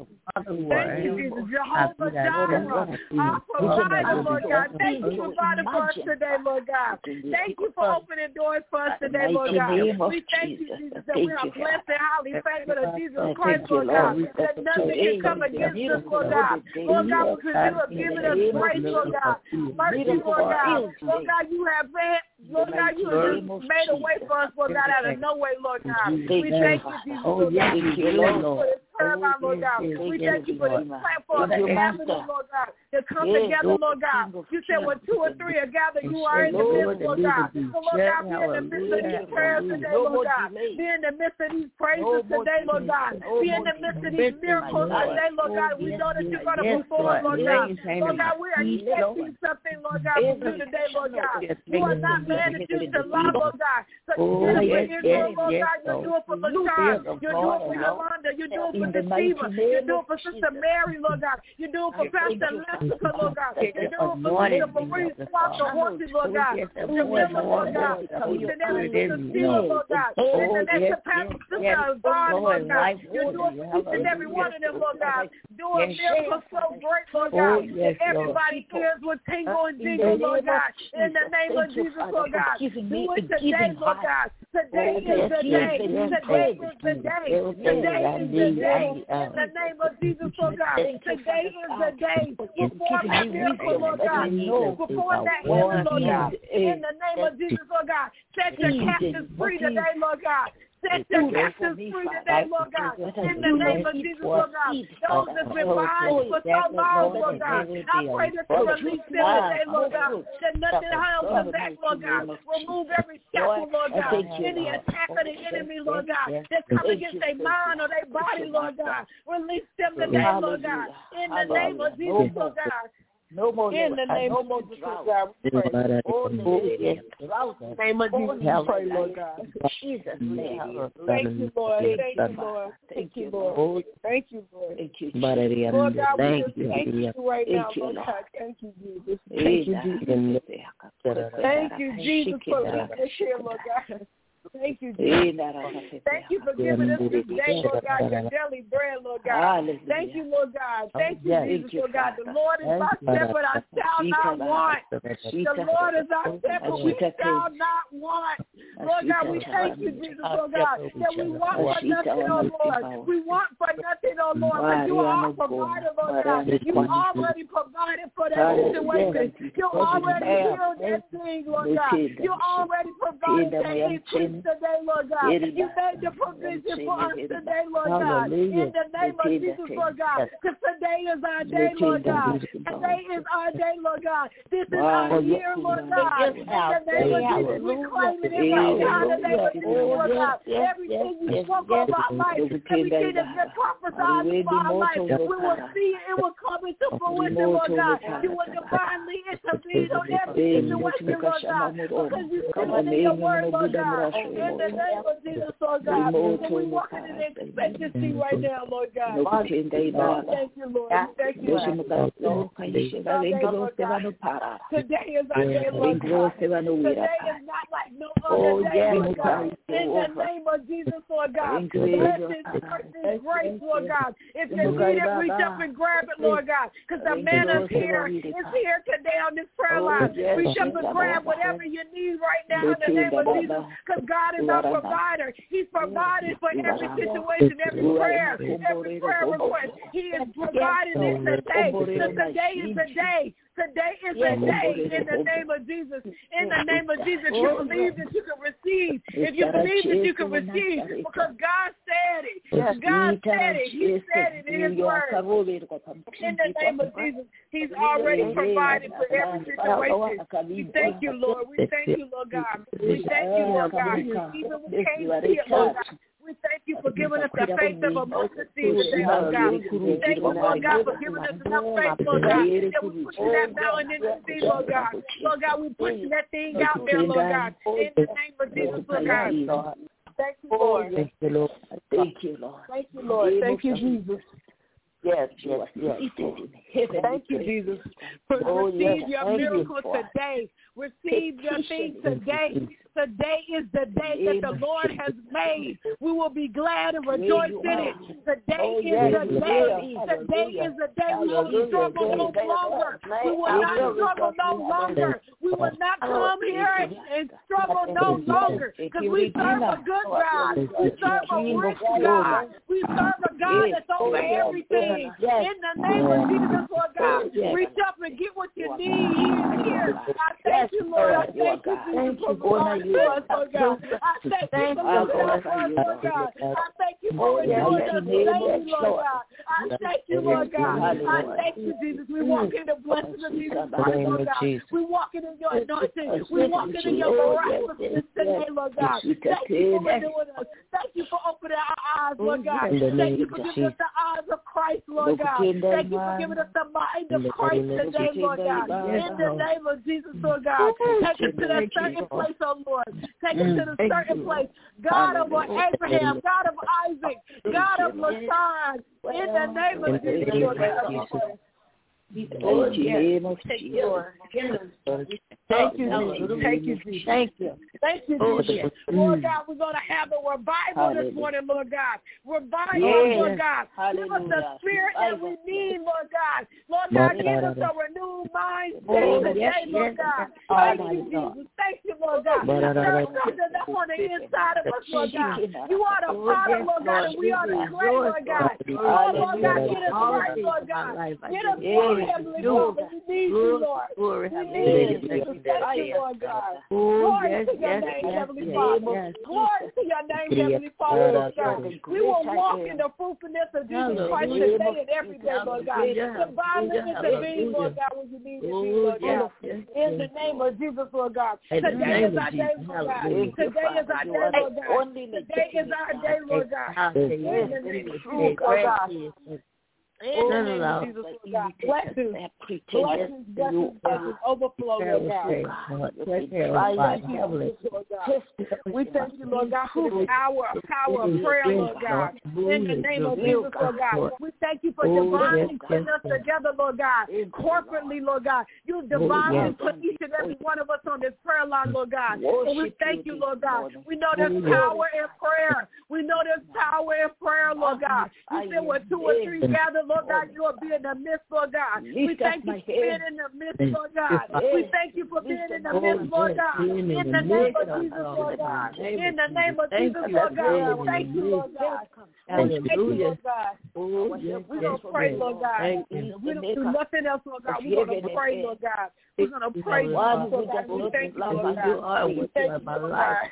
Jesus. Jehovah Jireh, our provider, Lord God. Thank you for providing for us today, Lord God. Thank you for opening doors for us today, Lord God. We thank you, Jesus, that we are blessed and highly favored of Jesus Christ, Lord God. That nothing can come against us, Lord God. Lord God, because you have given us grace, Lord God. Mercy, Lord God. Lord God, you have Lord God, you have just made a way for us, Lord God, out of no way, Lord God. We thank you, Jesus, Lord God. We thank you for this prayer line, Lord God. We thank you for this platform and avenue, Lord God, to come together, Lord God. You said when 2 or 3 are gathered, you are in the midst, Lord God. So, Lord God, be in the midst of these prayers today, Lord God. Be in the midst of these praises today, Lord God. Be in the midst of these miracles today, Lord God. We know that you're going to perform, Lord God. Lord God, we are expecting something, Lord God, from you today, Lord God. You are not man that you should lie, Lord God. So you do it for Israel, Lord God. You do it for LaShawn. You do it for Yolanda. You do it for Deceiver. You do it for Sister Mary, Lord God. You do it for Pastor Lester, Lord God. You do it for Sister Marie Walker Horton, Lord God. Jamila, Lord God. Each and every Sister Sheila, Lord God. And the next Pastor Sister Vaughn, Lord God. You do it for each and every one of them, Lord God. Doing miracles so great, Lord God. That everybody ears will tingle and jingle, Lord God. In the name of Jesus, Lord God. Do it today, Lord God. Today is the day. Today is the day. Today is the day. In the name of Jesus, Lord God. Today is the day. Perform that miracle, Lord God. Perform that healing, Lord God. In the name of Jesus, Lord God. Set your captives free today, Lord God. Set your captives free today, Lord God. In the name of Jesus, Lord God. Those that's been behind for so long, Lord God. I pray that you release them today, Lord God. That nothing holds them back, Lord God. Remove every shackle, Lord God. Any attack of the enemy, Lord God, that come against their mind or their body, Lord God. Release them today, Lord God. In the name of Jesus, Lord God. No more in the name of Jesus, God, we pray. Oh, name of Jesus, we pray, Lord God. Jesus' name. Thank you, Lord. Thank you, Lord. Thank you, Lord. Thank you, Lord. Thank you, Lord God, we just thank you right now, Lord God. Thank you, Jesus. Thank you, Jesus. Thank you, Jesus, for leading us here, Lord God. Thank you, Jesus. Thank you for giving us this day, Lord God, your daily bread, Lord God. Thank you, Lord God. Thank you, Jesus, Lord God. The Lord is our shepherd, I shall not want. The Lord is our shepherd, we shall not want. Lord God, we thank you, Jesus, Lord God, that we want for nothing, oh Lord. We want for nothing, oh Lord, but you are our provider, Lord God. You already provided for that situation. You already healed that thing, Lord God. You already provided that increase today, Lord God. You made the provision for us today, Lord God. In the name of Jesus, Lord God. Because today is our day, Lord God. Today is our day, Lord God. This is our year, Lord God. In the name of Jesus, we claim it right now. In the name of Jesus, Lord God. Everything you spoke over our life, everything that's been prophesied over our life, we will see it. It will come into fruition, Lord God. You will divinely intervene on every situation, Lord God. Because you said in your word, Lord God. In the name of Jesus, Lord God. And we walk in an expectancy right now, Lord God. Thank you, Lord. Thank you, Lord. Today is our day, Lord God. Today is not like no other day, Lord God. In the name of Jesus, Lord God. Blessings, mercy, grace, Lord God. If you need it, reach up and grab it, Lord God. Because the manna's here. It's here today on this prayer line. Reach up and grab whatever you need right now in the name of Jesus. Because God is our provider. He's provided for every situation, every prayer request. He is providing it today. So today is the day. Today is the day in the name of Jesus. In the name of Jesus, you believe that you can receive. If you believe that you can receive, because God said it. God said it. He said it in His word. In the name of Jesus, He's already provided for every situation. We thank you, Lord. We thank you, Lord God. We thank you, Lord God. Even we can't see it, Lord God. We thank you for giving us the faith of a mustard seed today, Lord God. We thank you, Lord God, for giving us enough faith, Lord God, that we're pushing that mountain into the sea, Lord God. Lord God, we're pushing that thing out there, Lord God. In the name of Jesus, Lord God. Thank you, Lord. Thank you, Lord. Thank you, Lord. Thank you, Lord. Thank you, Jesus. Yes. Thank you, Jesus. Receive your miracle today. Receive your thing today. Today is the day that the Lord has made. We will be glad and rejoice in it. Today is the day. Today is the day we will struggle no longer. We will not struggle no longer. We will not come here and struggle no longer. Because we serve a good God. We serve a rich God. We serve a God that's over everything. In the name of Jesus, Lord God, reach up and get what you need. He is here. I thank you, Lord. I thank you, Jesus, for providing for us, Lord God. I thank you for looking out for us, Lord God. I thank you for renewing us daily, Lord God. I thank you, Lord God. I thank you, Jesus. We walk in the blessings of Jesus, Lord God. We walk in your anointing. We walk in your miraculousness today, Lord God. Thank you for renewing us. Thank you for opening our eyes, Lord God. Thank you for giving us the eyes of Christ, Lord God. Thank you for giving us the mind of Christ today, Lord God. In the name of Jesus, Lord God. Take us to that certain place, oh Lord. Take us to the certain place. God of Abraham, God of Isaac, God of Lashan. In the name of Jesus, Lord God. Thank you, Jesus. Thank you, Jesus. Lord God, we're going to have a revival this morning, Lord God. Revival, Lord God. Give us the spirit that we need, Lord God. Lord God, give us a renewed mind today, Lord God. Thank you, Jesus. Thank you, Lord God. There is something that's on the inside of us, Lord God. You are the Father, Lord God, and we are the clay, Lord God. Oh, Lord God, get us right, Lord God. Get us right, Heavenly Father. We need you, Lord. We need you, Jesus. Thank you, Lord God. Glory to your name, Heavenly Father. Glory to your name, Heavenly Father, Lord God. We will walk in the fruitfulness of Jesus Christ today and every day, Lord God. Divinely intervene, Lord God, when you need to be, Lord God. In the name of Jesus, Lord God. Today is our day, Lord God. Today is our day, Lord God. Today is our day, Lord God. In the name of Jesus, Lord God. In the name of Jesus, Lord God. Blessings, overflow, Lord God. We thank you, Lord God, for this hour of prayer, Lord God. In the name of Jesus, Lord God. We thank you for divinely putting us together, Lord God. Corporately, Lord God. You divinely put each and every one of us on this prayer line, Lord God. And we thank you, Lord God. We know there's power in prayer. We know there's power in prayer, Lord God. You said where two or three gather, Lord God, you will be in the midst, Lord God. We thank you for being in the midst, Lord God. We thank you for being in the midst, Lord God. In the name of Jesus, Lord God. In the name of Jesus, Lord God. Thank you, Lord God. Thank you, Lord God. We're going to pray, Lord God. We don't do nothing else, Lord God. We're going to pray, Lord God. We're going to pray, Lord God. We thank you, Lord God. We thank you, Lord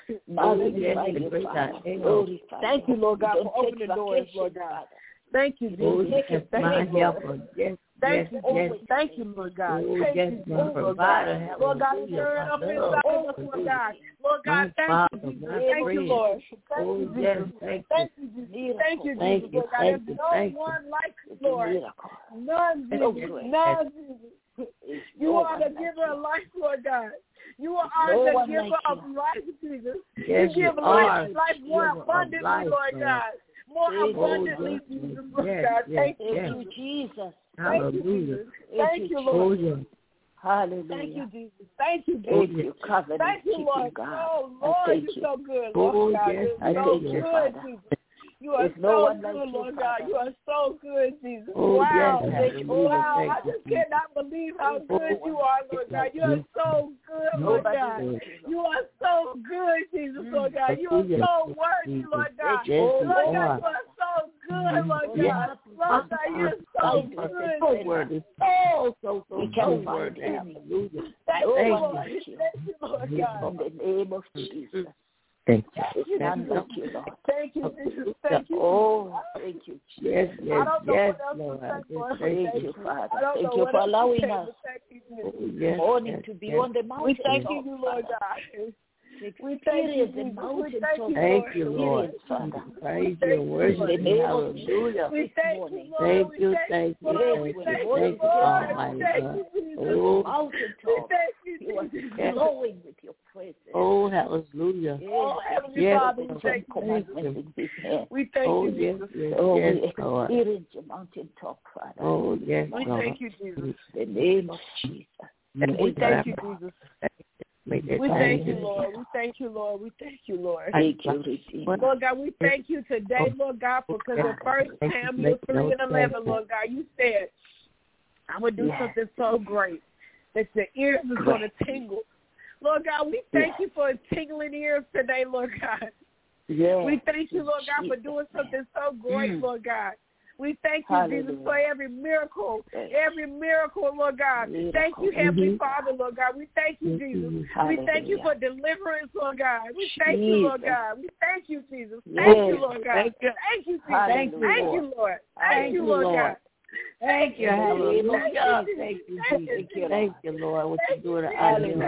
God. Thank you, Lord God, for opening the doors, Lord God. Thank you, Jesus. Thank you, Lord. Thank you, thank you, Lord God. Thank you, Lord God. Lord God, stir it up inside of us, Lord God. Lord God, thank you, Jesus. Thank you, Lord. Thank you, Jesus. Thank you, Jesus. Thank you, Jesus, Lord God. There's no one like you, Lord. None, Jesus. None, Jesus. You are the giver of life, Lord God. You are the giver of life, Jesus. You give life more abundantly, Lord God. More abundantly, Jesus, Lord God. Thank you, Jesus. Hallelujah. Thank you, Lord. Hallelujah. Thank you, Jesus. Thank you, Jesus. Thank you, Lord. Oh, Lord, you're so good, Lord God. You're so good, Jesus. You are so good, Lord God. You are so good, Jesus. Wow. Wow. I just cannot believe how good you are, Lord God. You are so good, Lord God. You are so good, Jesus, Lord God. You are so worthy, Lord God. Lord God, you are so good, Lord God. Lord God, you're so good. So worthy. So worthy. Hallelujah. Thank you, Lord. Thank you, Lord God. In the name of Jesus. Thank you. Thank you, Lord. Thank you, Jesus. Thank you. Oh, thank you. Yes, Lord. Thank you, Father. Thank you for allowing us morning to be on the mountain. We thank you, Lord God. We thank you, the mountain. Thank you, Lord. Praise you, worship you. Hallelujah. We thank you, Lord. Thank you, Almighty God. Oh, mountaintop. You are glowing with your presence. Oh, hallelujah. Oh, Heavenly Father, we thank you. We thank you, Jesus. Yes, Lord. Experience your mountaintop, Father. Oh, yes, we Lord. Thank you, Jesus. In the name of Jesus. We thank you, Jesus. We thank you, Lord. We thank you, Lord. We thank you, Lord. Thank you, Lord God, we thank you today, Lord God, because in 1 Samuel 3:11, Lord God, you said, I'm going to do something so great that the ears is going to tingle. Lord God, we thank you for tingling ears today, Lord God. We thank you, Lord God, for doing something so great, Lord God. We thank you, Jesus, for every miracle, Lord God. Thank you, Heavenly Father, Lord God. We thank you, Jesus. We thank you for deliverance, Lord God. We thank you, Lord God. We thank you, Jesus. Thank you, Lord God. Thank you, Jesus. Thank you, Lord. Thank you, Lord God. Thank you, hallelujah. Thank you, Jesus. Thank you, Lord, what you're doing.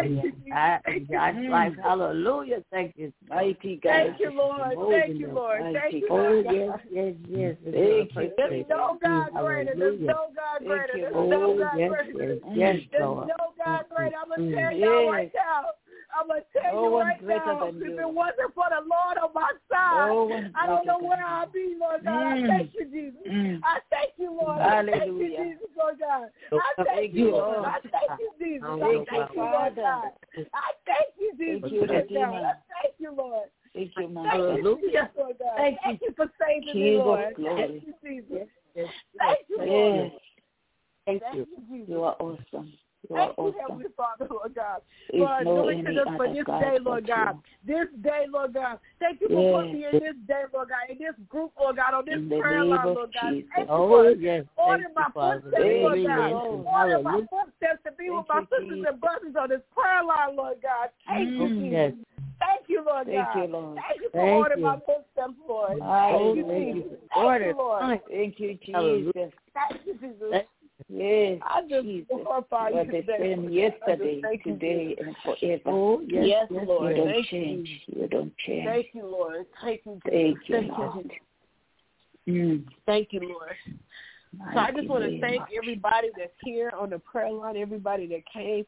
Hallelujah. Thank you, mighty God. Thank you, Lord. Thank you, Lord. Thank you, Lord. Oh, yes. There's no God greater. There's no God greater. There's no God greater. Yes, There's Lord. no God greater. I'm going to tell y'all right now. I'm going to tell you right now, if it wasn't for the Lord on my side, I don't know where I'll be, Lord God. I thank you, Jesus. I thank you, Lord. I thank you, Jesus, Lord God. I thank you, Lord. I thank you, Jesus. I thank you, Lord God. I thank you, Jesus, Lord God. I thank you, Lord. Thank you, hallelujah. Lord God. Thank you for saving me, Lord. Thank you, Jesus. Thank you, Lord. Thank you. You are awesome. Thank you, Heavenly Father, Lord God. Lord, anoint us for this day, Lord God. This day, Lord God. Thank you for putting me in this day, Lord God, in this group, Lord God, on this prayer line, Lord God. Thank you for ordering my footsteps, Lord God. Ordering my footsteps to be with my sisters and brothers on this prayer line, Lord God. Thank you, Jesus. Thank you, Lord God. Thank you for ordering my footsteps, Lord. Thank you, Jesus. Thank you, Lord. Thank you, Jesus. Thank you, Jesus. Yes, I just glorify you today. Yesterday, today, and forever. Oh, yes, Lord. You don't change. You don't change. Thank you, Lord. Thank you, Lord. Thank you, Lord. So I just want to thank everybody that's here on the prayer line, everybody that came.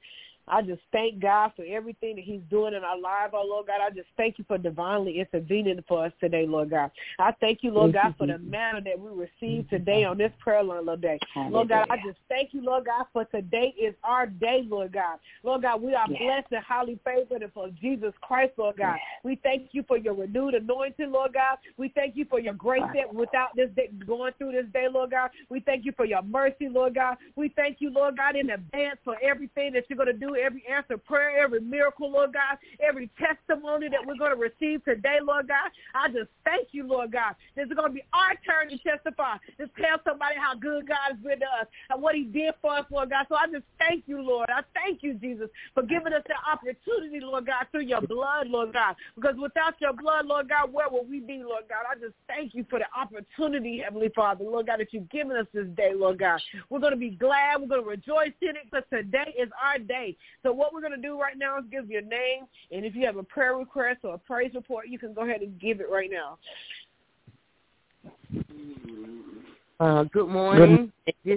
I just thank God for everything that he's doing in our lives, oh Lord God. I just thank you for divinely intervening for us today, Lord God. I thank you, Lord God, for the manner that we received today on this prayer line, Lord God. Lord God, I just thank you, Lord God, for today is our day, Lord God. Lord God, we are blessed and highly favored and for Jesus Christ, Lord God. We thank you for your renewed anointing, Lord God. We thank you for your grace that without this day, going through this day, Lord God. We thank you for your mercy, Lord God. We thank you, Lord God, in advance for everything that you're going to do, every answer prayer, every miracle, Lord God, every testimony that we're going to receive today, Lord God. I just thank you, Lord God. This is going to be our turn to testify. Just tell somebody how good God has been to us and what he did for us, Lord God. So I just thank you, Lord. I thank you, Jesus, for giving us the opportunity, Lord God, through your blood, Lord God. Because without your blood, Lord God, where would we be, Lord God? I just thank you for the opportunity, Heavenly Father, Lord God, that you've given us this day, Lord God. We're going to be glad. We're going to rejoice in it because today is our day. So what we're going to do right now is give your name, and if you have a prayer request or a praise report, you can go ahead and give it right now. Good morning.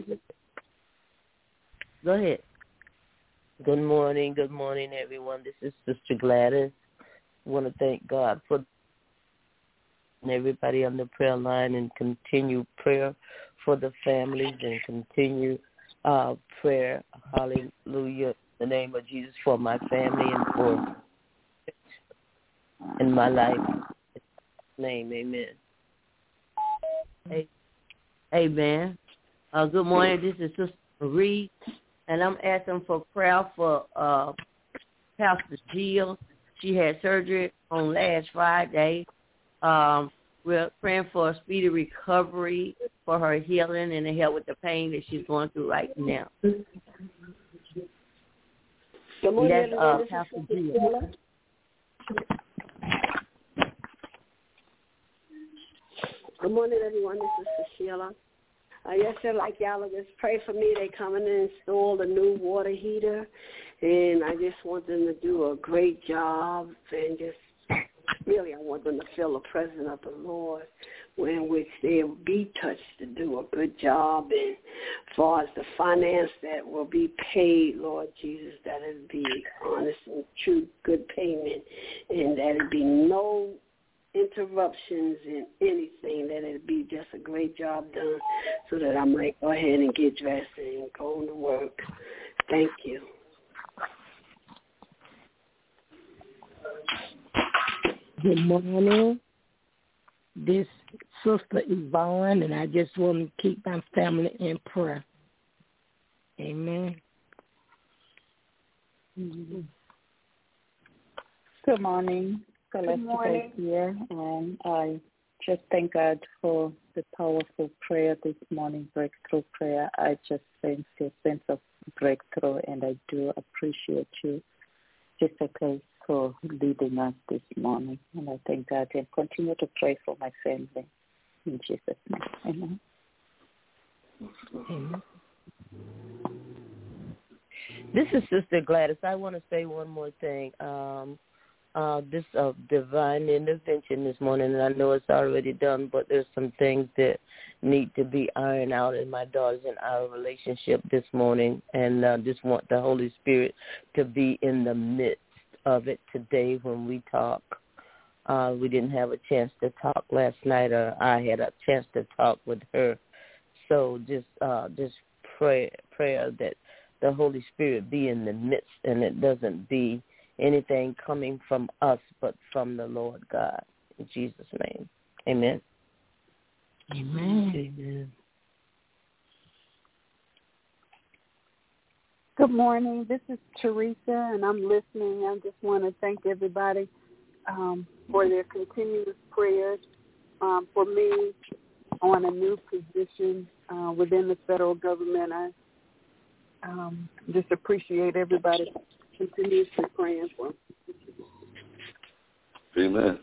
Go ahead. Good morning, everyone. This is Sister Gladys. I want to thank God for everybody on the prayer line and continue prayer for the families and continue prayer, hallelujah, in the name of Jesus for my family and for in my life. In His name, amen. Amen. Good morning. This is Sister Marie, and I'm asking for prayer for Pastor Jill. She had surgery on last Friday. We're praying for a speedy recovery for her healing and to help with the pain that she's going through right now. Good morning, that's Pastor Jill. Good morning, everyone. This is Sheila. Yesterday, like y'all just pray for me. They coming and install a new water heater, and I just want them to do a great job. And just really, I want them to feel the presence of the Lord, in which they will be touched to do a good job. And as far as the finance that will be paid, Lord Jesus, that it be honest and true, good payment, and that it be no interruptions in anything, that it be just a great job done so that I might go ahead and get dressed and go on to work. Thank you. Good morning. This Sister Yvonne, and I just want to keep my family in prayer. Amen. Good morning. Celeste here, and I just thank God for the powerful prayer this morning, breakthrough prayer. I just sense a sense of breakthrough, and I do appreciate you, Sister Clay, for leading us this morning. And I thank God and continue to pray for my family in Jesus' name. Amen. Amen. This is Sister Gladys. I want to say one more thing. This divine intervention this morning, and I know it's already done, but there's some things that need to be ironed out in my daughter's and our relationship this morning, and just want the Holy Spirit to be in the midst of it today when we talk. We didn't have a chance to talk last night, or I had a chance to talk with her. So just prayer that the Holy Spirit be in the midst, and it doesn't be anything coming from us but from the Lord God. In Jesus' name. Amen. Amen. Amen. Good morning. This is Teresa, and I'm listening. I just want to thank everybody for their continuous prayers for me on a new position within the federal government. I just appreciate everybody continuously praying for me. Amen.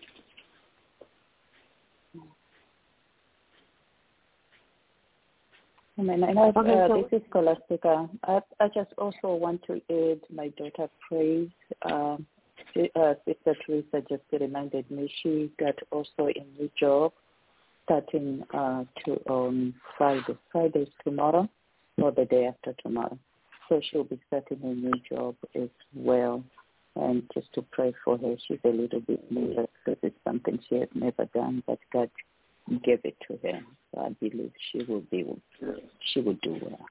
Amen. And this is Scholastica. I just also want to add my daughter Praise. Sister Teresa just reminded me she got also a new job starting on Friday. Friday's tomorrow or the day after tomorrow. So she'll be starting a new job as well. And just to pray for her. She's a little bit nervous because it's something she had never done, but God gave it to her. So I believe she will do well.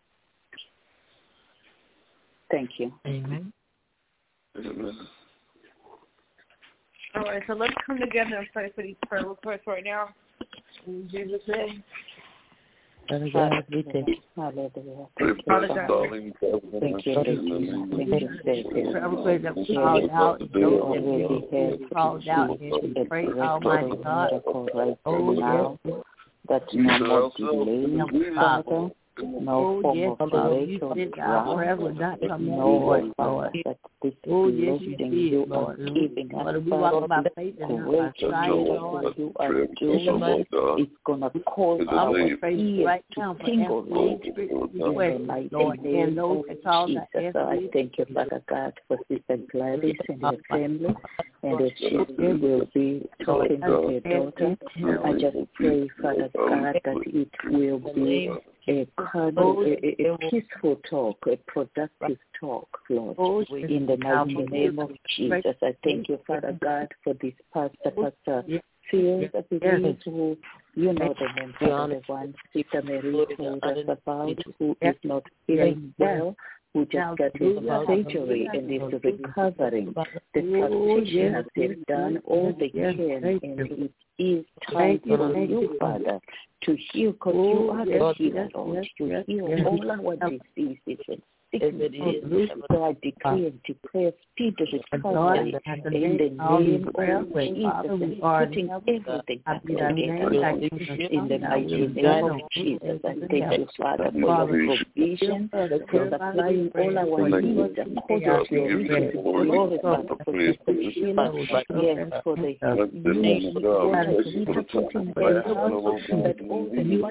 Thank you. Amen. All right, so let's come together and pray for these prayer requests right now. In Jesus' name. Father God, we thank you. Hallelujah. Father God. Thank you. Prayer requests that we called out, and those that we called out, and we pray, Almighty God. Now that no more delay, Father. No form of delay or drought. No, Lord, that this blessing you are giving us, Father, this great joy you are doing, it's going to cause our ears to tingle, Lord, in the mighty name of Jesus. So I thank you, Father God, for Sister Gladys and her family, and that she will be talking to her daughter. I just pray, Father God, that it will be a peaceful talk, a productive talk, Lord, in the mighty name of Jesus. I thank you, Father God, for this Pastor Fields, I believe, who, you know the name, Father, the one Sister Mary told us about, who is not feeling well, who just got his surgery and is recovering. The practitioners have done all they can, and it is time for you, Father, to heal, because you are the healer, Lord. You heal all our diseases and sicknesses. So I decree and declare speed recovery in the name of Jesus, and putting everything back together in the mighty name of Jesus. I thank you, Father, for your provision, for supplying all our needs according to your riches and glory, Father, for Sister Sheila, yes, for the unity, putting their house, that all the money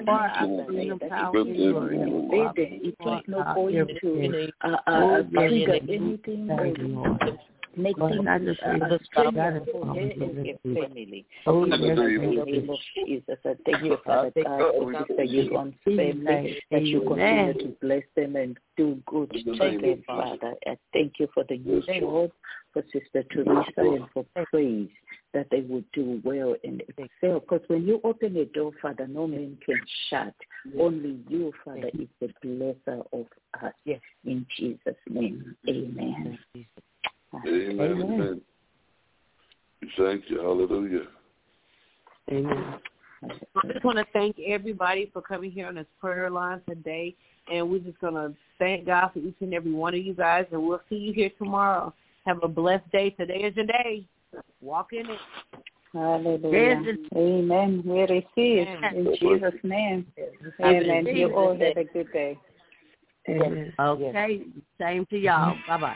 that it is not going to trigger anything or make things strange for her and her family. In the name of Jesus, I thank you, Father God, for Sister Yvonne's family, that you continue to bless them and do good to them, Father. I thank you for the new job, for Sister Teresa, and for praise that they would do well and excel. Because when you open a door, Father, no man can shut. Only you, Father, is the blesser of us. In Jesus' name, amen. Amen. Thank you. Hallelujah. Amen. I just want to thank everybody for coming here on this prayer line today. And we're just going to thank God for each and every one of you guys. And we'll see you here tomorrow. Have a blessed day. Today is your day. Walk in it. Hallelujah. Amen. We receive in Jesus' name. Amen. You all have a good day. Amen. Okay. Same to y'all. Bye-bye.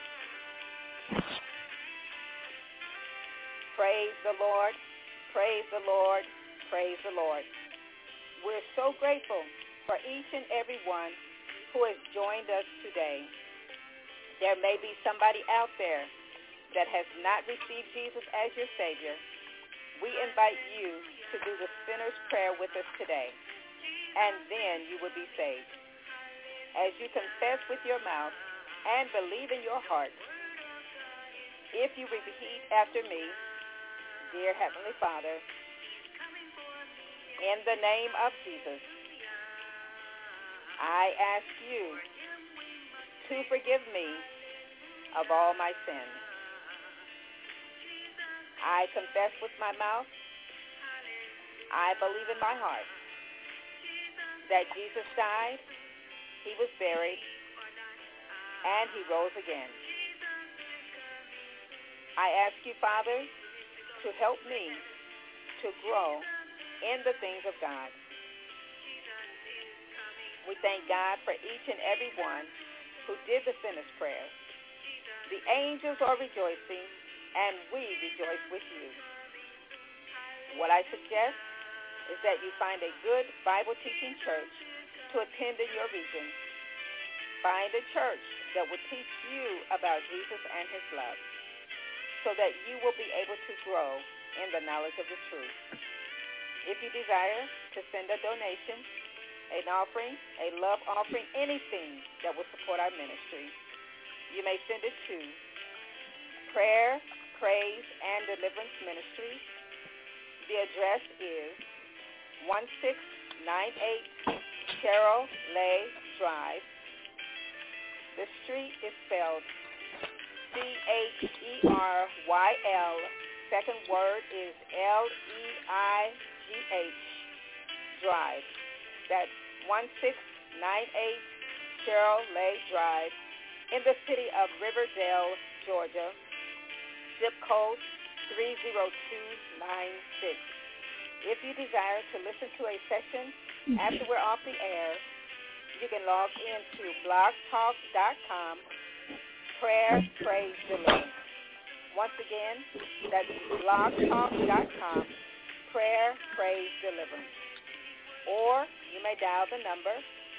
Praise the Lord. Praise the Lord. Praise the Lord. We're so grateful for each and every one who has joined us today. There may be somebody out there that has not received Jesus as your Savior. We invite you to do the sinner's prayer with us today, and then you will be saved. As you confess with your mouth and believe in your heart, if you repeat after me, dear Heavenly Father, in the name of Jesus, I ask you to forgive me of all my sins. I confess with my mouth, I believe in my heart that Jesus died, he was buried, and he rose again. I ask you, Father, to help me to grow in the things of God. We thank God for each and every one who did the sinner's prayer. The angels are rejoicing, and we rejoice with you. What I suggest is that you find a good Bible-teaching church to attend in your region. Find a church that will teach you about Jesus and his love, so that you will be able to grow in the knowledge of the truth. If you desire to send a donation an offering, a love offering, anything that will support our ministry, you may send it to Prayer, Praise, and Deliverance Ministry. The address is 1698 Cheryl Lay Drive. The street is spelled Cheryl. Second word is Leigh Drive. That's 1698 Cheryl Lay Drive in the city of Riverdale, Georgia. Zip code 30296. If you desire to listen to a session after we're off the air, you can log into blogtalk.com, Prayer, Praise, Deliverance. Once again, that's blogtalk.com, Prayer, Praise, Deliverance. Or you may dial the number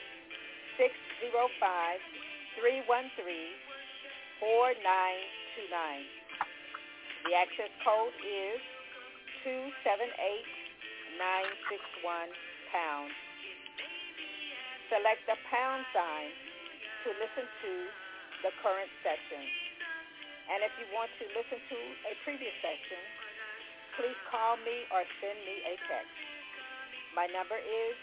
605-313-4929. The access code is 278961#. Select the pound sign to listen to the current session. And if you want to listen to a previous session, please call me or send me a text. My number is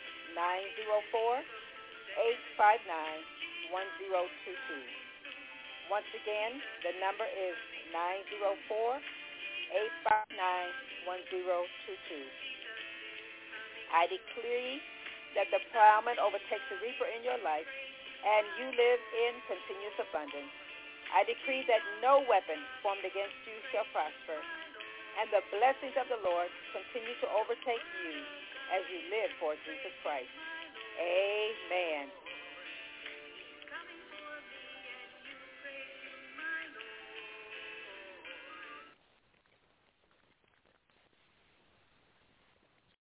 904-859-1022. Once again, the number is 904-859-1022. I decree that the plowman overtakes the reaper in your life, and you live in continuous abundance. I decree that no weapon formed against you shall prosper, and the blessings of the Lord continue to overtake you as you live for Jesus Christ. Amen.